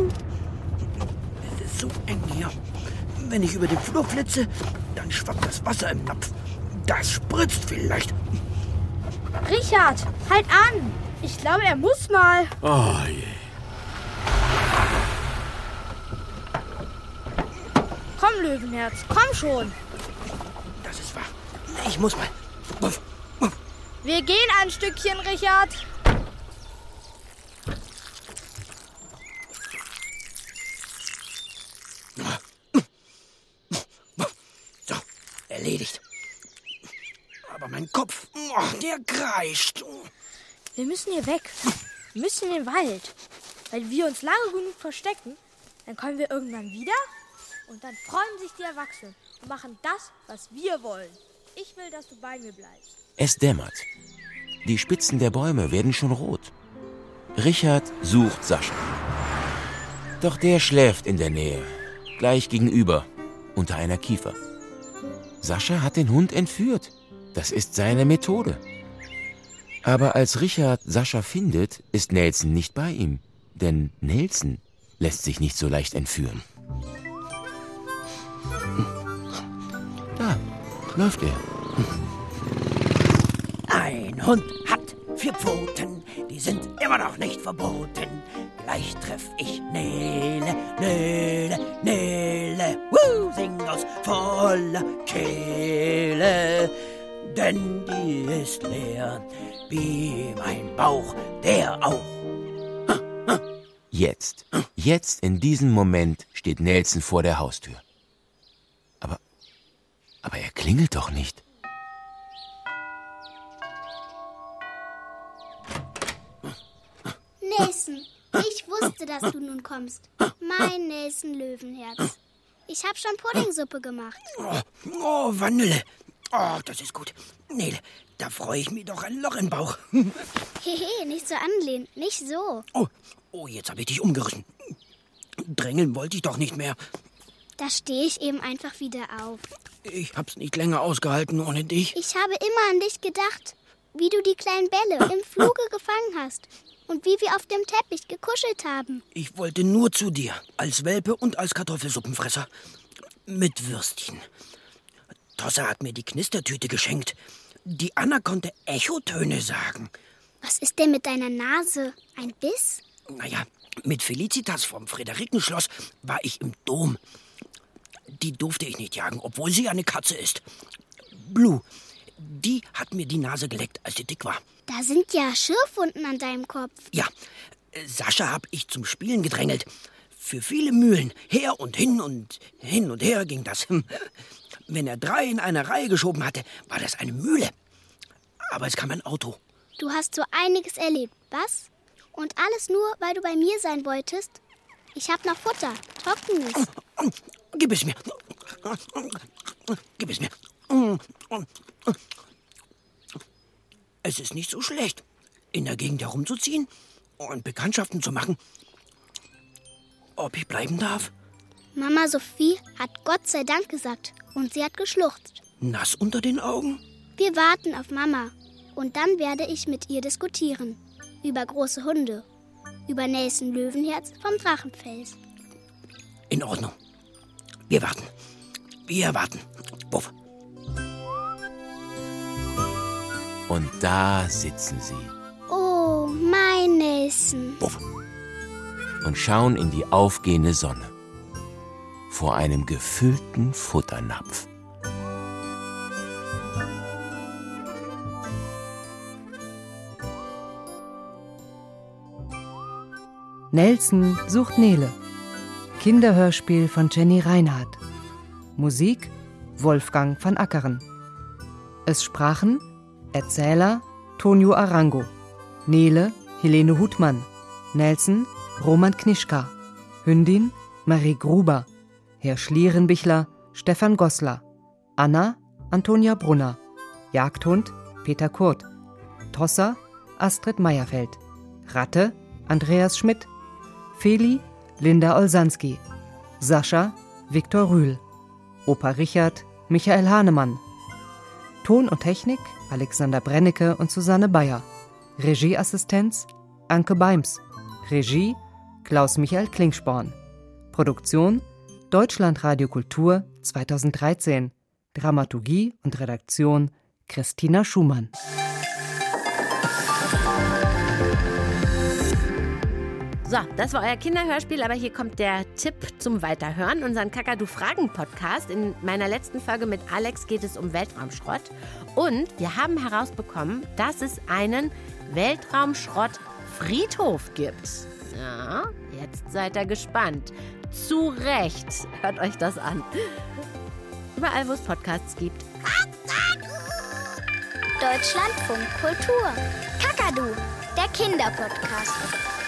Speaker 6: Es ist so eng hier. Wenn ich über den Flur flitze, dann schwappt das Wasser im Napf. Das spritzt vielleicht.
Speaker 15: Richard, halt an. Ich glaube, er muss mal.
Speaker 16: Oh je.
Speaker 15: Komm, Löwenherz, komm schon.
Speaker 6: Das ist wahr. Ich muss mal. Wuff, wuff.
Speaker 15: Wir gehen ein Stückchen, Richard.
Speaker 6: So, erledigt. Aber mein Kopf, oh, der kreischt.
Speaker 15: Wir müssen hier weg. Wir müssen in den Wald. Wenn wir uns lange genug verstecken, dann kommen wir irgendwann wieder und dann freuen sich die Erwachsenen und machen das, was wir wollen. Ich will, dass du bei mir bleibst.
Speaker 5: Es dämmert. Die Spitzen der Bäume werden schon rot. Richard sucht Sascha. Doch der schläft in der Nähe, gleich gegenüber, unter einer Kiefer. Sascha hat den Hund entführt. Das ist seine Methode. Aber als Richard Sascha findet, ist Nelson nicht bei ihm. Denn Nelson lässt sich nicht so leicht entführen. Da läuft er.
Speaker 6: Ein Hund hat vier Pfoten, die sind immer noch nicht verboten. Gleich treff ich Nele, Nele, Nele, Woo, sing aus voller Kehle. denn die ist leer, wie mein Bauch, der auch.
Speaker 5: Jetzt, jetzt in diesem Moment steht Nelson vor der Haustür. Aber, aber er klingelt doch nicht.
Speaker 3: Nelson, ich wusste, dass du nun kommst. Mein Nelson Löwenherz. Ich habe schon Puddingsuppe gemacht.
Speaker 6: Oh, oh, Vanille. Oh, das ist gut. Nele, da freue ich mich doch ein Loch im Bauch.
Speaker 3: Hehe, nicht so anlehnen, nicht so.
Speaker 6: Oh, oh, jetzt habe ich dich umgerissen. Drängeln wollte ich doch nicht mehr.
Speaker 3: Da stehe ich eben einfach wieder auf.
Speaker 6: Ich hab's nicht länger ausgehalten ohne dich.
Speaker 3: Ich habe immer an dich gedacht, wie du die kleinen Bälle im Fluge gefangen hast und wie wir auf dem Teppich gekuschelt haben.
Speaker 6: Ich wollte nur zu dir, als Welpe und als Kartoffelsuppenfresser. Mit Würstchen. Tossa hat mir die Knistertüte geschenkt. Die Anna konnte Echotöne sagen.
Speaker 3: Was ist denn mit deiner Nase? Ein Biss?
Speaker 6: Naja, mit Felicitas vom Friederikenschloss war ich im Dom. Die durfte ich nicht jagen, obwohl sie eine Katze ist. Blue, die hat mir die Nase geleckt, als sie dick war.
Speaker 3: Da sind ja Schürfwunden an deinem Kopf.
Speaker 6: Ja, Sascha hab ich zum Spielen gedrängelt. Für viele Mühlen. Her und hin und hin und her ging das. Wenn er drei in eine Reihe geschoben hatte, war das eine Mühle. Aber es kam ein Auto.
Speaker 3: Du hast so einiges erlebt, was? Und alles nur, weil du bei mir sein wolltest? Ich hab noch Futter, Trockenes.
Speaker 6: Gib es mir. Gib es mir. Es ist nicht so schlecht, in der Gegend herumzuziehen und Bekanntschaften zu machen. Ob ich bleiben darf?
Speaker 3: Mama Sophie hat Gott sei Dank gesagt und sie hat geschluchzt.
Speaker 6: Nass unter den Augen?
Speaker 3: Wir warten auf Mama und dann werde ich mit ihr diskutieren. Über große Hunde. Über Nelson Löwenherz vom Drachenfels.
Speaker 6: In Ordnung. Wir warten. Wir warten. Wuff.
Speaker 5: Und da sitzen sie.
Speaker 3: Oh, mein Nelson.
Speaker 6: Wuff.
Speaker 5: Und schauen in die aufgehende Sonne. Vor einem gefüllten Futternapf.
Speaker 4: Nelson sucht Nele. Kinderhörspiel von Jenny Reinhardt. Musik Wolfgang van Ackeren. Es sprachen Erzähler Tonio Arango, Nele Helene Hutmann, Nelson Roman Knischka, Hündin Marie Gruber, Herr Schlierenbichler Stefan Goslar, Anna Antonia Brunner, Jagdhund Peter Kurt, Tossa Astrid Meyerfeld, Ratte Andreas Schmidt, Feli Linda Olsanski, Sascha Viktor Rühl, Opa Richard Michael Hahnemann, Ton und Technik Alexander Brennecke und Susanne Bayer, Regieassistenz Anke Beims, Regie Klaus-Michael Klingsporn, Produktion Deutschlandradio Kultur zweitausenddreizehn, Dramaturgie und Redaktion Christina Schumann.
Speaker 1: So, das war euer Kinderhörspiel, aber hier kommt der Tipp zum Weiterhören. Unseren Kakadu-Fragen-Podcast. In meiner letzten Folge mit Alex geht es um Weltraumschrott. Und wir haben herausbekommen, dass es einen Weltraumschrott-Friedhof gibt. Ja, jetzt seid ihr gespannt. Zu Recht. Hört euch das an. Überall, wo es Podcasts gibt.
Speaker 3: Deutschlandfunk Kultur. Kakadu, der Kinderpodcast.